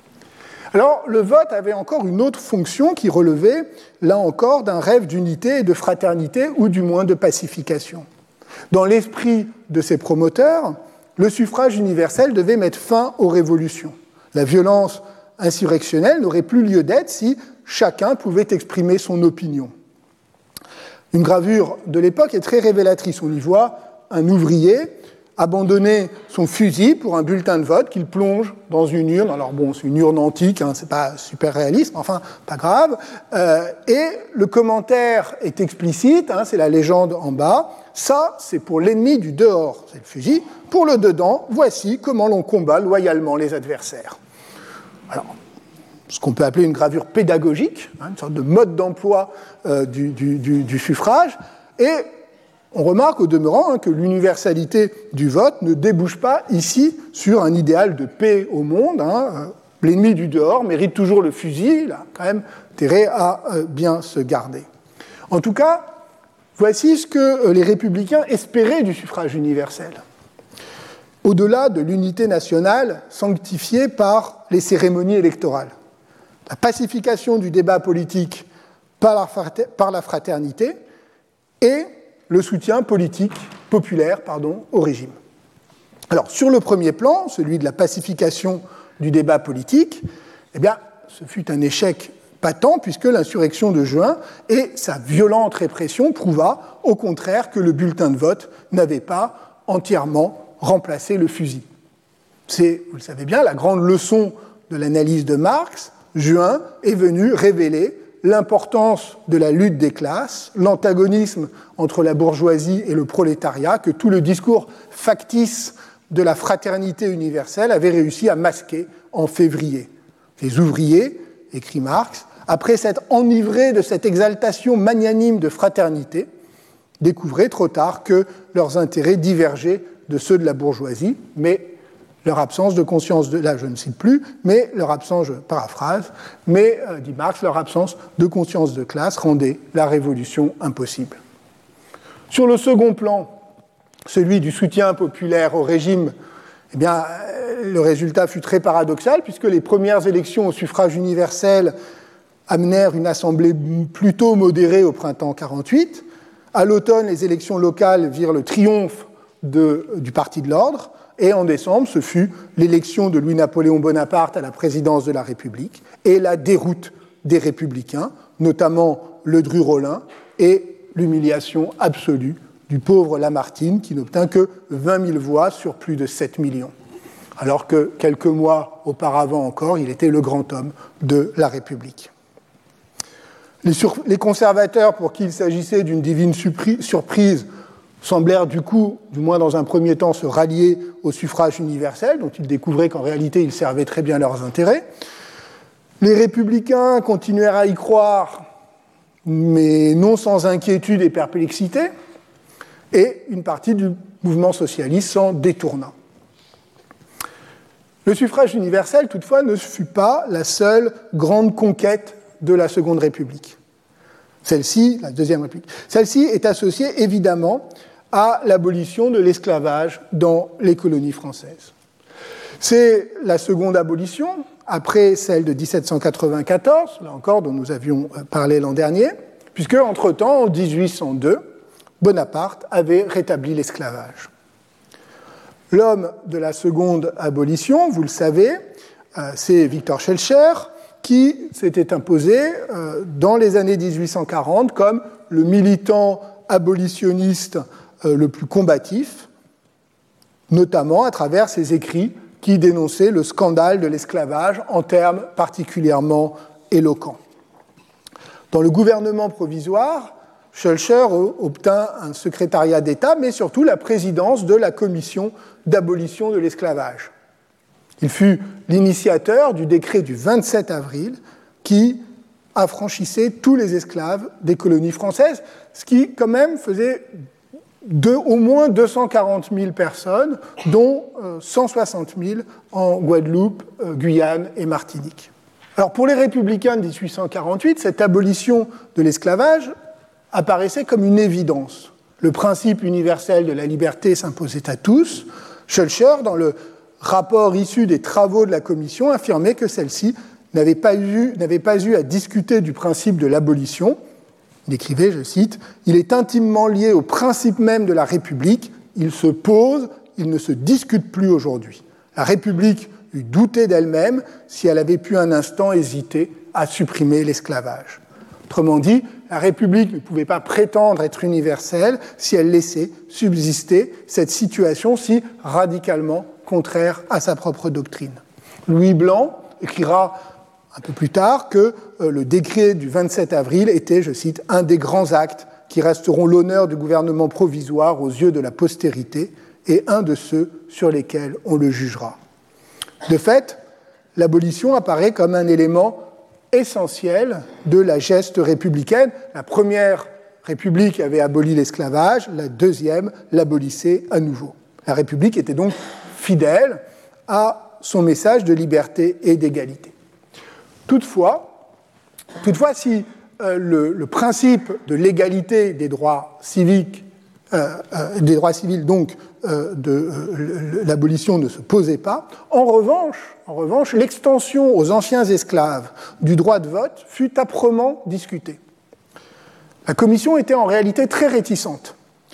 Alors, le vote avait encore une autre fonction qui relevait, là encore, d'un rêve d'unité et de fraternité, ou du moins de pacification. Dans l'esprit de ses promoteurs, le suffrage universel devait mettre fin aux révolutions. La violence insurrectionnelle n'aurait plus lieu d'être si chacun pouvait exprimer son opinion. Une gravure de l'époque est très révélatrice. On y voit un ouvrier abandonner son fusil pour un bulletin de vote qu'il plonge dans une urne. Alors bon, c'est une urne antique, hein, c'est pas super réaliste, mais enfin, pas grave. Euh, et le commentaire est explicite, hein, c'est la légende en bas. Ça, c'est pour l'ennemi du dehors, c'est le fusil. Pour le dedans, voici comment l'on combat loyalement les adversaires. Alors, ce qu'on peut appeler une gravure pédagogique, hein, une sorte de mode d'emploi euh, du, du, du, du suffrage. Et on remarque au demeurant hein, que l'universalité du vote ne débouche pas ici sur un idéal de paix au monde. Hein. L'ennemi du dehors mérite toujours le fusil, il a quand même intérêt à euh, bien se garder. En tout cas, voici ce que les républicains espéraient du suffrage universel. Au-delà de l'unité nationale sanctifiée par les cérémonies électorales, la pacification du débat politique par la fraternité et le soutien politique populaire pardon, au régime. Alors, sur le premier plan, celui de la pacification du débat politique, eh bien, ce fut un échec patent puisque l'insurrection de juin et sa violente répression prouva, au contraire, que le bulletin de vote n'avait pas entièrement remplacé le fusil. C'est, vous le savez bien, la grande leçon de l'analyse de Marx. Juin est venu révéler l'importance de la lutte des classes, l'antagonisme entre la bourgeoisie et le prolétariat, que tout le discours factice de la fraternité universelle avait réussi à masquer en février. Les ouvriers, écrit Marx, après s'être enivrés de cette exaltation magnanime de fraternité, découvraient trop tard que leurs intérêts divergeaient de ceux de la bourgeoisie, mais leur absence de conscience de, là je ne cite plus, mais leur absence, je paraphrase, mais, euh, dit Marx, leur absence de conscience de classe rendait la révolution impossible. Sur le second plan, celui du soutien populaire au régime, eh bien, euh, le résultat fut très paradoxal, puisque les premières élections au suffrage universel amenèrent une assemblée plutôt modérée au printemps quarante-huit. À l'automne, les élections locales virent le triomphe de, du Parti de l'Ordre, et en décembre, ce fut l'élection de Louis-Napoléon Bonaparte à la présidence de la République et la déroute des Républicains, notamment Ledru-Rollin, et l'humiliation absolue du pauvre Lamartine, qui n'obtint que vingt mille voix sur plus de sept millions. Alors que quelques mois auparavant encore, il était le grand homme de la République. Les, sur... les conservateurs, pour qui il s'agissait d'une divine surprise, semblèrent du coup, du moins dans un premier temps, se rallier au suffrage universel, dont ils découvraient qu'en réalité, il servait très bien leurs intérêts. Les républicains continuèrent à y croire, mais non sans inquiétude et perplexité, et une partie du mouvement socialiste s'en détourna. Le suffrage universel, toutefois, ne fut pas la seule grande conquête de la Seconde République. Celle-ci, la Deuxième République, celle-ci est associée évidemment à l'abolition de l'esclavage dans les colonies françaises. C'est la seconde abolition, après celle de dix-sept cent quatre-vingt-quatorze, là encore, dont nous avions parlé l'an dernier, puisque, entre-temps, en dix-huit cent deux, Bonaparte avait rétabli l'esclavage. L'homme de la seconde abolition, vous le savez, c'est Victor Schœlcher, qui s'était imposé dans les années dix-huit cent quarante comme le militant abolitionniste le plus combatif, notamment à travers ses écrits qui dénonçaient le scandale de l'esclavage en termes particulièrement éloquents. Dans le gouvernement provisoire, Schœlcher obtint un secrétariat d'État, mais surtout la présidence de la commission d'abolition de l'esclavage. Il fut l'initiateur du décret du vingt-sept avril qui affranchissait tous les esclaves des colonies françaises, ce qui quand même faisait de, au moins deux cent quarante mille personnes, dont cent soixante mille en Guadeloupe, Guyane et Martinique. Alors pour les républicains de dix-huit cent quarante-huit, cette abolition de l'esclavage apparaissait comme une évidence. Le principe universel de la liberté s'imposait à tous. Schœlcher, dans le rapport issu des travaux de la commission, affirmait que celle-ci n'avait pas eu, n'avait pas eu à discuter du principe de l'abolition. Il écrivait, je cite, « Il est intimement lié au principe même de la République. Il se pose, il ne se discute plus aujourd'hui. La République eût douté d'elle-même si elle avait pu un instant hésiter à supprimer l'esclavage. » Autrement dit, la République ne pouvait pas prétendre être universelle si elle laissait subsister cette situation si radicalement contraire à sa propre doctrine. Louis Blanc écrira un peu plus tard que le décret du vingt-sept avril était, je cite, « un des grands actes qui resteront l'honneur du gouvernement provisoire aux yeux de la postérité et un de ceux sur lesquels on le jugera. » De fait, l'abolition apparaît comme un élément essentiel de la geste républicaine. La première République avait aboli l'esclavage, la deuxième l'abolissait à nouveau. La République était donc fidèle à son message de liberté et d'égalité. Toutefois, toutefois si euh, le, le principe de l'égalité des droits civiques, euh, euh, des droits civils donc euh, de euh, l'abolition ne se posait pas, en revanche, en revanche, l'extension aux anciens esclaves du droit de vote fut âprement discutée. La commission était en réalité très réticente.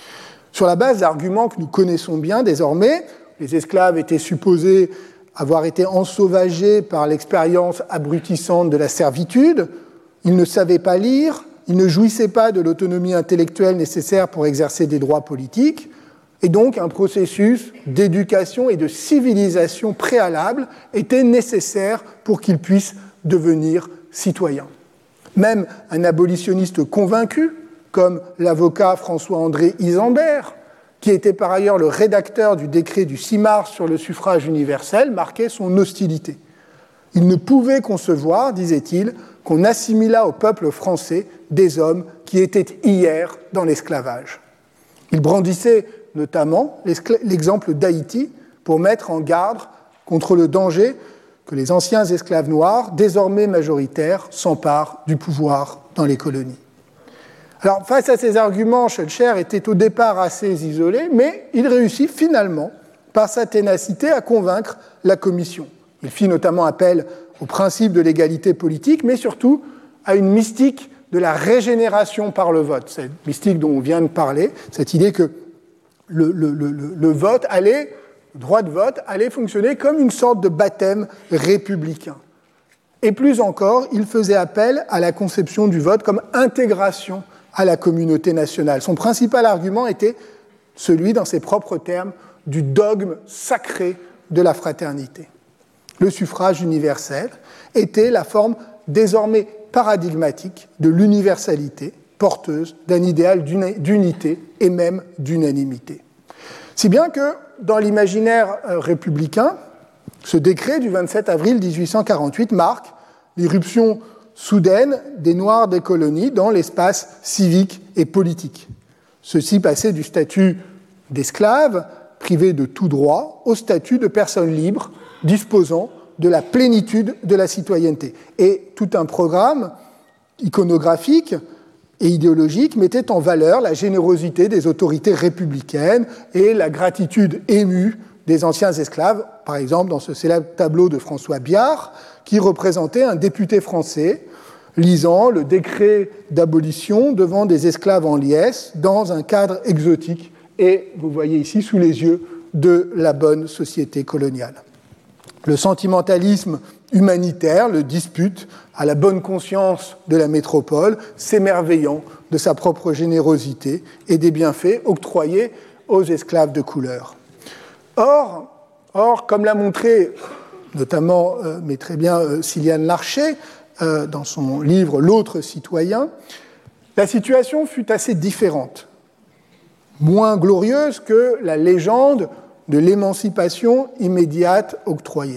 Sur la base d'arguments que nous connaissons bien désormais, les esclaves étaient supposés avoir été ensauvagés par l'expérience abrutissante de la servitude, ils ne savaient pas lire, ils ne jouissaient pas de l'autonomie intellectuelle nécessaire pour exercer des droits politiques, et donc un processus d'éducation et de civilisation préalable était nécessaire pour qu'ils puissent devenir citoyens. Même un abolitionniste convaincu, comme l'avocat François-André Isambert, qui était par ailleurs le rédacteur du décret du six mars sur le suffrage universel, marquait son hostilité. Il ne pouvait concevoir, disait-il, qu'on assimilât au peuple français des hommes qui étaient hier dans l'esclavage. Il brandissait notamment l'exemple d'Haïti pour mettre en garde contre le danger que les anciens esclaves noirs, désormais majoritaires, s'emparent du pouvoir dans les colonies. Alors, face à ces arguments, Schœlcher était au départ assez isolé, mais il réussit finalement, par sa ténacité, à convaincre la commission. Il fit notamment appel au principe de l'égalité politique, mais surtout à une mystique de la régénération par le vote. Cette mystique dont on vient de parler, cette idée que le, le, le, le vote allait, le droit de vote allait fonctionner comme une sorte de baptême républicain. Et plus encore, il faisait appel à la conception du vote comme intégration à la communauté nationale. Son principal argument était celui, dans ses propres termes, du dogme sacré de la fraternité. Le suffrage universel était la forme désormais paradigmatique de l'universalité, porteuse d'un idéal d'unité et même d'unanimité. Si bien que, dans l'imaginaire républicain, ce décret du vingt-sept avril dix-huit cent quarante-huit marque l'irruption soudaine des Noirs des colonies dans l'espace civique et politique. Ceux-ci passaient du statut d'esclaves, privés de tout droit, au statut de personnes libres, disposant de la plénitude de la citoyenneté. Et tout un programme iconographique et idéologique mettait en valeur la générosité des autorités républicaines et la gratitude émue des anciens esclaves, par exemple dans ce célèbre tableau de François Biard, qui représentait un député français lisant le décret d'abolition devant des esclaves en liesse dans un cadre exotique, et vous voyez ici sous les yeux de la bonne société coloniale. Le sentimentalisme humanitaire le dispute à la bonne conscience de la métropole, s'émerveillant de sa propre générosité et des bienfaits octroyés aux esclaves de couleur. Or, or comme l'a montré notamment, euh, mais très bien, euh, Siliane Larcher, euh, dans son livre « L'autre citoyen », la situation fut assez différente, moins glorieuse que la légende de l'émancipation immédiate octroyée.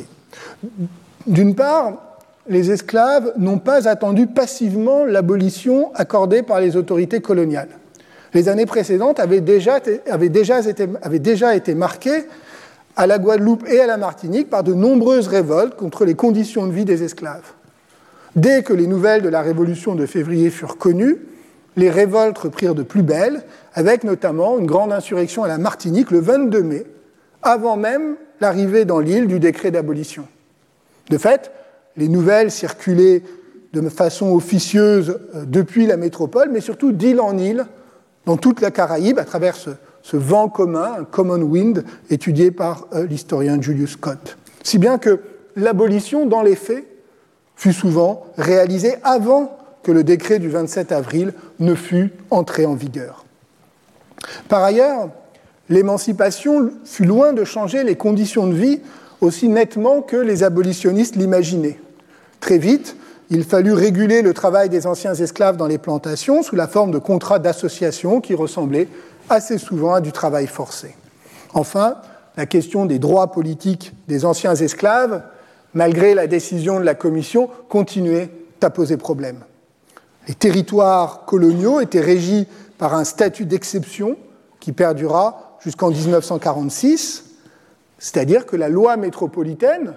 D'une part, les esclaves n'ont pas attendu passivement l'abolition accordée par les autorités coloniales. Les années précédentes avaient déjà, avaient déjà, été, avaient déjà été marquées à la Guadeloupe et à la Martinique par de nombreuses révoltes contre les conditions de vie des esclaves. Dès que les nouvelles de la Révolution de février furent connues, les révoltes reprirent de plus belle, avec notamment une grande insurrection à la Martinique le vingt-deux mai, avant même l'arrivée dans l'île du décret d'abolition. De fait, les nouvelles circulaient de façon officieuse depuis la métropole, mais surtout d'île en île, dans toute la Caraïbe, à travers ce, ce vent commun, un common wind, étudié par euh, l'historien Julius Scott. Si bien que l'abolition, dans les faits, fut souvent réalisée avant que le décret du vingt-sept avril ne fût entré en vigueur. Par ailleurs, l'émancipation fut loin de changer les conditions de vie aussi nettement que les abolitionnistes l'imaginaient. Très vite, il fallut réguler le travail des anciens esclaves dans les plantations sous la forme de contrats d'association qui ressemblaient assez souvent à du travail forcé. Enfin, la question des droits politiques des anciens esclaves, malgré la décision de la Commission, continuait à poser problème. Les territoires coloniaux étaient régis par un statut d'exception qui perdura jusqu'en dix-neuf cent quarante-six, c'est-à-dire que la loi métropolitaine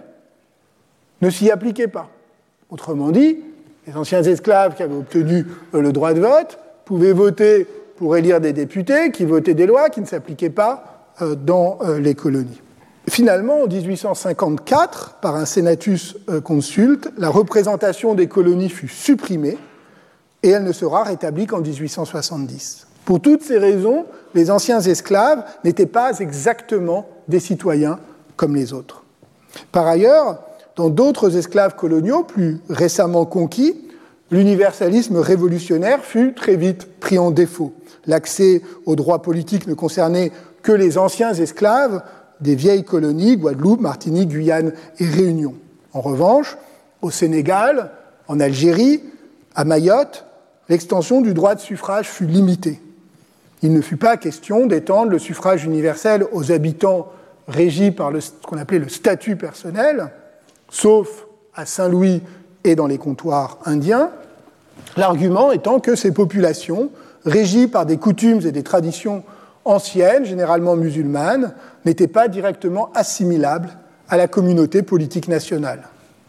ne s'y appliquait pas. Autrement dit, les anciens esclaves qui avaient obtenu le droit de vote pouvaient voter pour élire des députés qui votaient des lois qui ne s'appliquaient pas dans les colonies. Finalement, en dix-huit cent cinquante-quatre, par un senatus consulte, la représentation des colonies fut supprimée et elle ne sera rétablie qu'en dix-huit cent soixante-dix. Pour toutes ces raisons, les anciens esclaves n'étaient pas exactement des citoyens comme les autres. Par ailleurs, dans d'autres esclaves coloniaux plus récemment conquis, l'universalisme révolutionnaire fut très vite pris en défaut. L'accès aux droits politiques ne concernait que les anciens esclaves des vieilles colonies, Guadeloupe, Martinique, Guyane et Réunion. En revanche, au Sénégal, en Algérie, à Mayotte, l'extension du droit de suffrage fut limitée. Il ne fut pas question d'étendre le suffrage universel aux habitants régis par le, ce qu'on appelait le statut personnel, sauf à Saint-Louis et dans les comptoirs indiens, l'argument étant que ces populations, régies par des coutumes et des traditions anciennes, généralement musulmanes, n'étaient pas directement assimilables à la communauté politique nationale.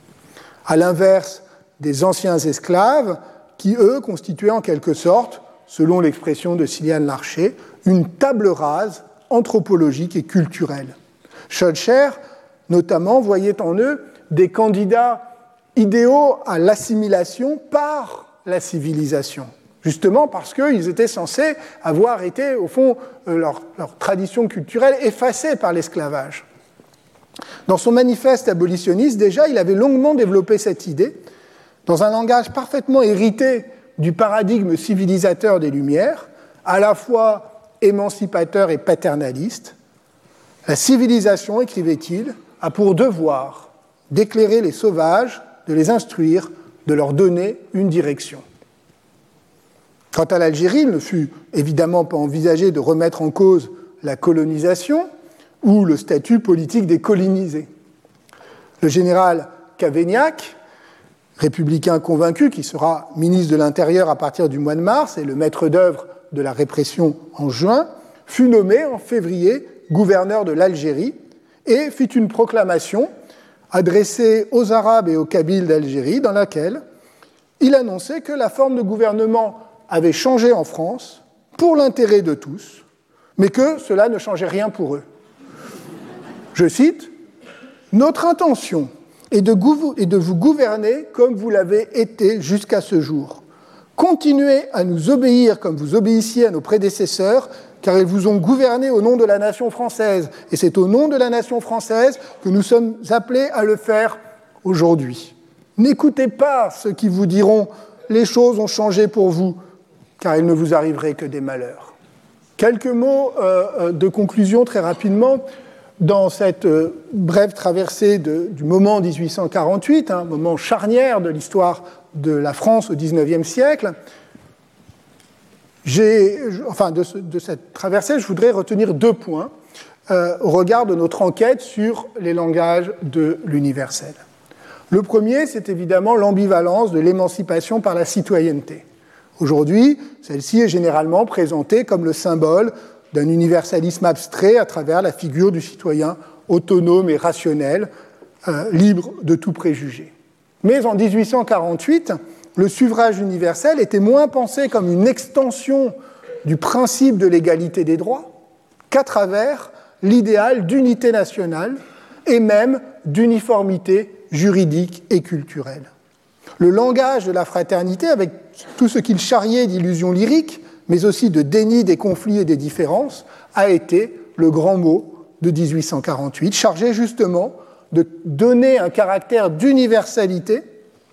À l'inverse des anciens esclaves, qui, eux, constituaient en quelque sorte, selon l'expression de Siliane Larcher, une table rase anthropologique et culturelle. Schœlcher, notamment, voyait en eux des candidats idéaux à l'assimilation par la civilisation, justement parce qu'ils étaient censés avoir été, au fond, leur, leur tradition culturelle effacée par l'esclavage. Dans son manifeste abolitionniste, déjà, il avait longuement développé cette idée, dans un langage parfaitement hérité du paradigme civilisateur des Lumières, à la fois émancipateur et paternaliste. La civilisation, écrivait-il, a pour devoir d'éclairer les sauvages, de les instruire, de leur donner une direction. Quant à l'Algérie, il ne fut évidemment pas envisagé de remettre en cause la colonisation ou le statut politique des colonisés. Le général Cavaignac, républicain convaincu, qui sera ministre de l'Intérieur à partir du mois de mars et le maître d'œuvre de la répression en juin, fut nommé en février gouverneur de l'Algérie et fit une proclamation adressée aux Arabes et aux Kabyles d'Algérie, dans laquelle il annonçait que la forme de gouvernement avait changé en France pour l'intérêt de tous, mais que cela ne changeait rien pour eux. Je cite, « Notre intention est de, gouv- est de vous gouverner comme vous l'avez été jusqu'à ce jour. Continuez à nous obéir comme vous obéissiez à nos prédécesseurs, car ils vous ont gouverné au nom de la nation française. Et c'est au nom de la nation française que nous sommes appelés à le faire aujourd'hui. N'écoutez pas ceux qui vous diront « les choses ont changé pour vous », car il ne vous arriverait que des malheurs. » Quelques mots euh, de conclusion très rapidement. Dans cette euh, brève traversée de, du moment dix-huit cent quarante-huit, un hein, moment charnière de l'histoire de la France au dix-neuvième siècle, j'ai, enfin de, ce, de cette traversée, je voudrais retenir deux points euh, au regard de notre enquête sur les langages de l'universel. Le premier, c'est évidemment l'ambivalence de l'émancipation par la citoyenneté. Aujourd'hui, celle-ci est généralement présentée comme le symbole d'un universalisme abstrait à travers la figure du citoyen autonome et rationnel, euh, libre de tout préjugé. Mais en dix-huit cent quarante-huit, le suffrage universel était moins pensé comme une extension du principe de l'égalité des droits qu'à travers l'idéal d'unité nationale et même d'uniformité juridique et culturelle. Le langage de la fraternité, avec tout ce qu'il charriait d'illusions lyriques, mais aussi de déni des conflits et des différences, a été le grand mot de dix-huit cent quarante-huit, chargé justement de donner un caractère d'universalité,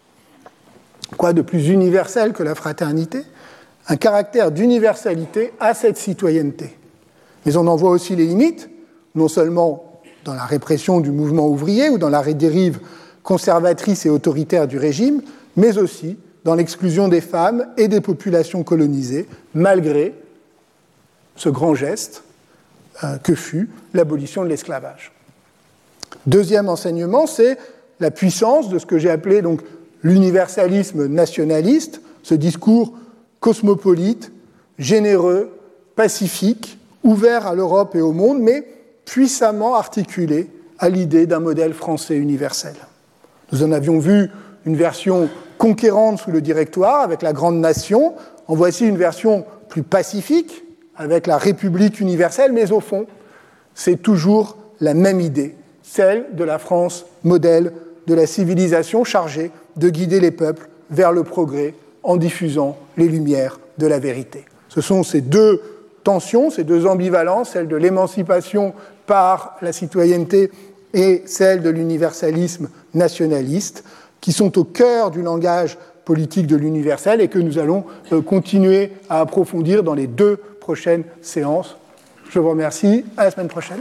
quoi de plus universel que la fraternité, un caractère d'universalité à cette citoyenneté. Mais on en voit aussi les limites, non seulement dans la répression du mouvement ouvrier ou dans la dérive conservatrice et autoritaire du régime, mais aussi dans l'exclusion des femmes et des populations colonisées, malgré ce grand geste euh, que fut l'abolition de l'esclavage. Deuxième enseignement, c'est la puissance de ce que j'ai appelé donc l'universalisme nationaliste, ce discours cosmopolite, généreux, pacifique, ouvert à l'Europe et au monde, mais puissamment articulé à l'idée d'un modèle français universel. Nous en avions vu une version conquérante sous le Directoire, avec la Grande Nation. En voici une version plus pacifique, avec la République universelle, mais au fond, c'est toujours la même idée, celle de la France modèle de la civilisation chargée de guider les peuples vers le progrès en diffusant les lumières de la vérité. Ce sont ces deux tensions, ces deux ambivalences, celle de l'émancipation par la citoyenneté et celle de l'universalisme nationaliste, qui sont au cœur du langage politique de l'universel et que nous allons euh, continuer à approfondir dans les deux prochaines séances. Je vous remercie. À la semaine prochaine.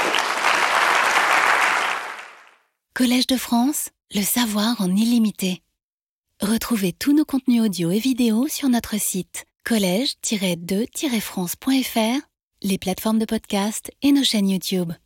Collège de France, le savoir en illimité. Retrouvez tous nos contenus audio et vidéo sur notre site collège tiret de tiret france point f r, les plateformes de podcast et nos chaînes YouTube.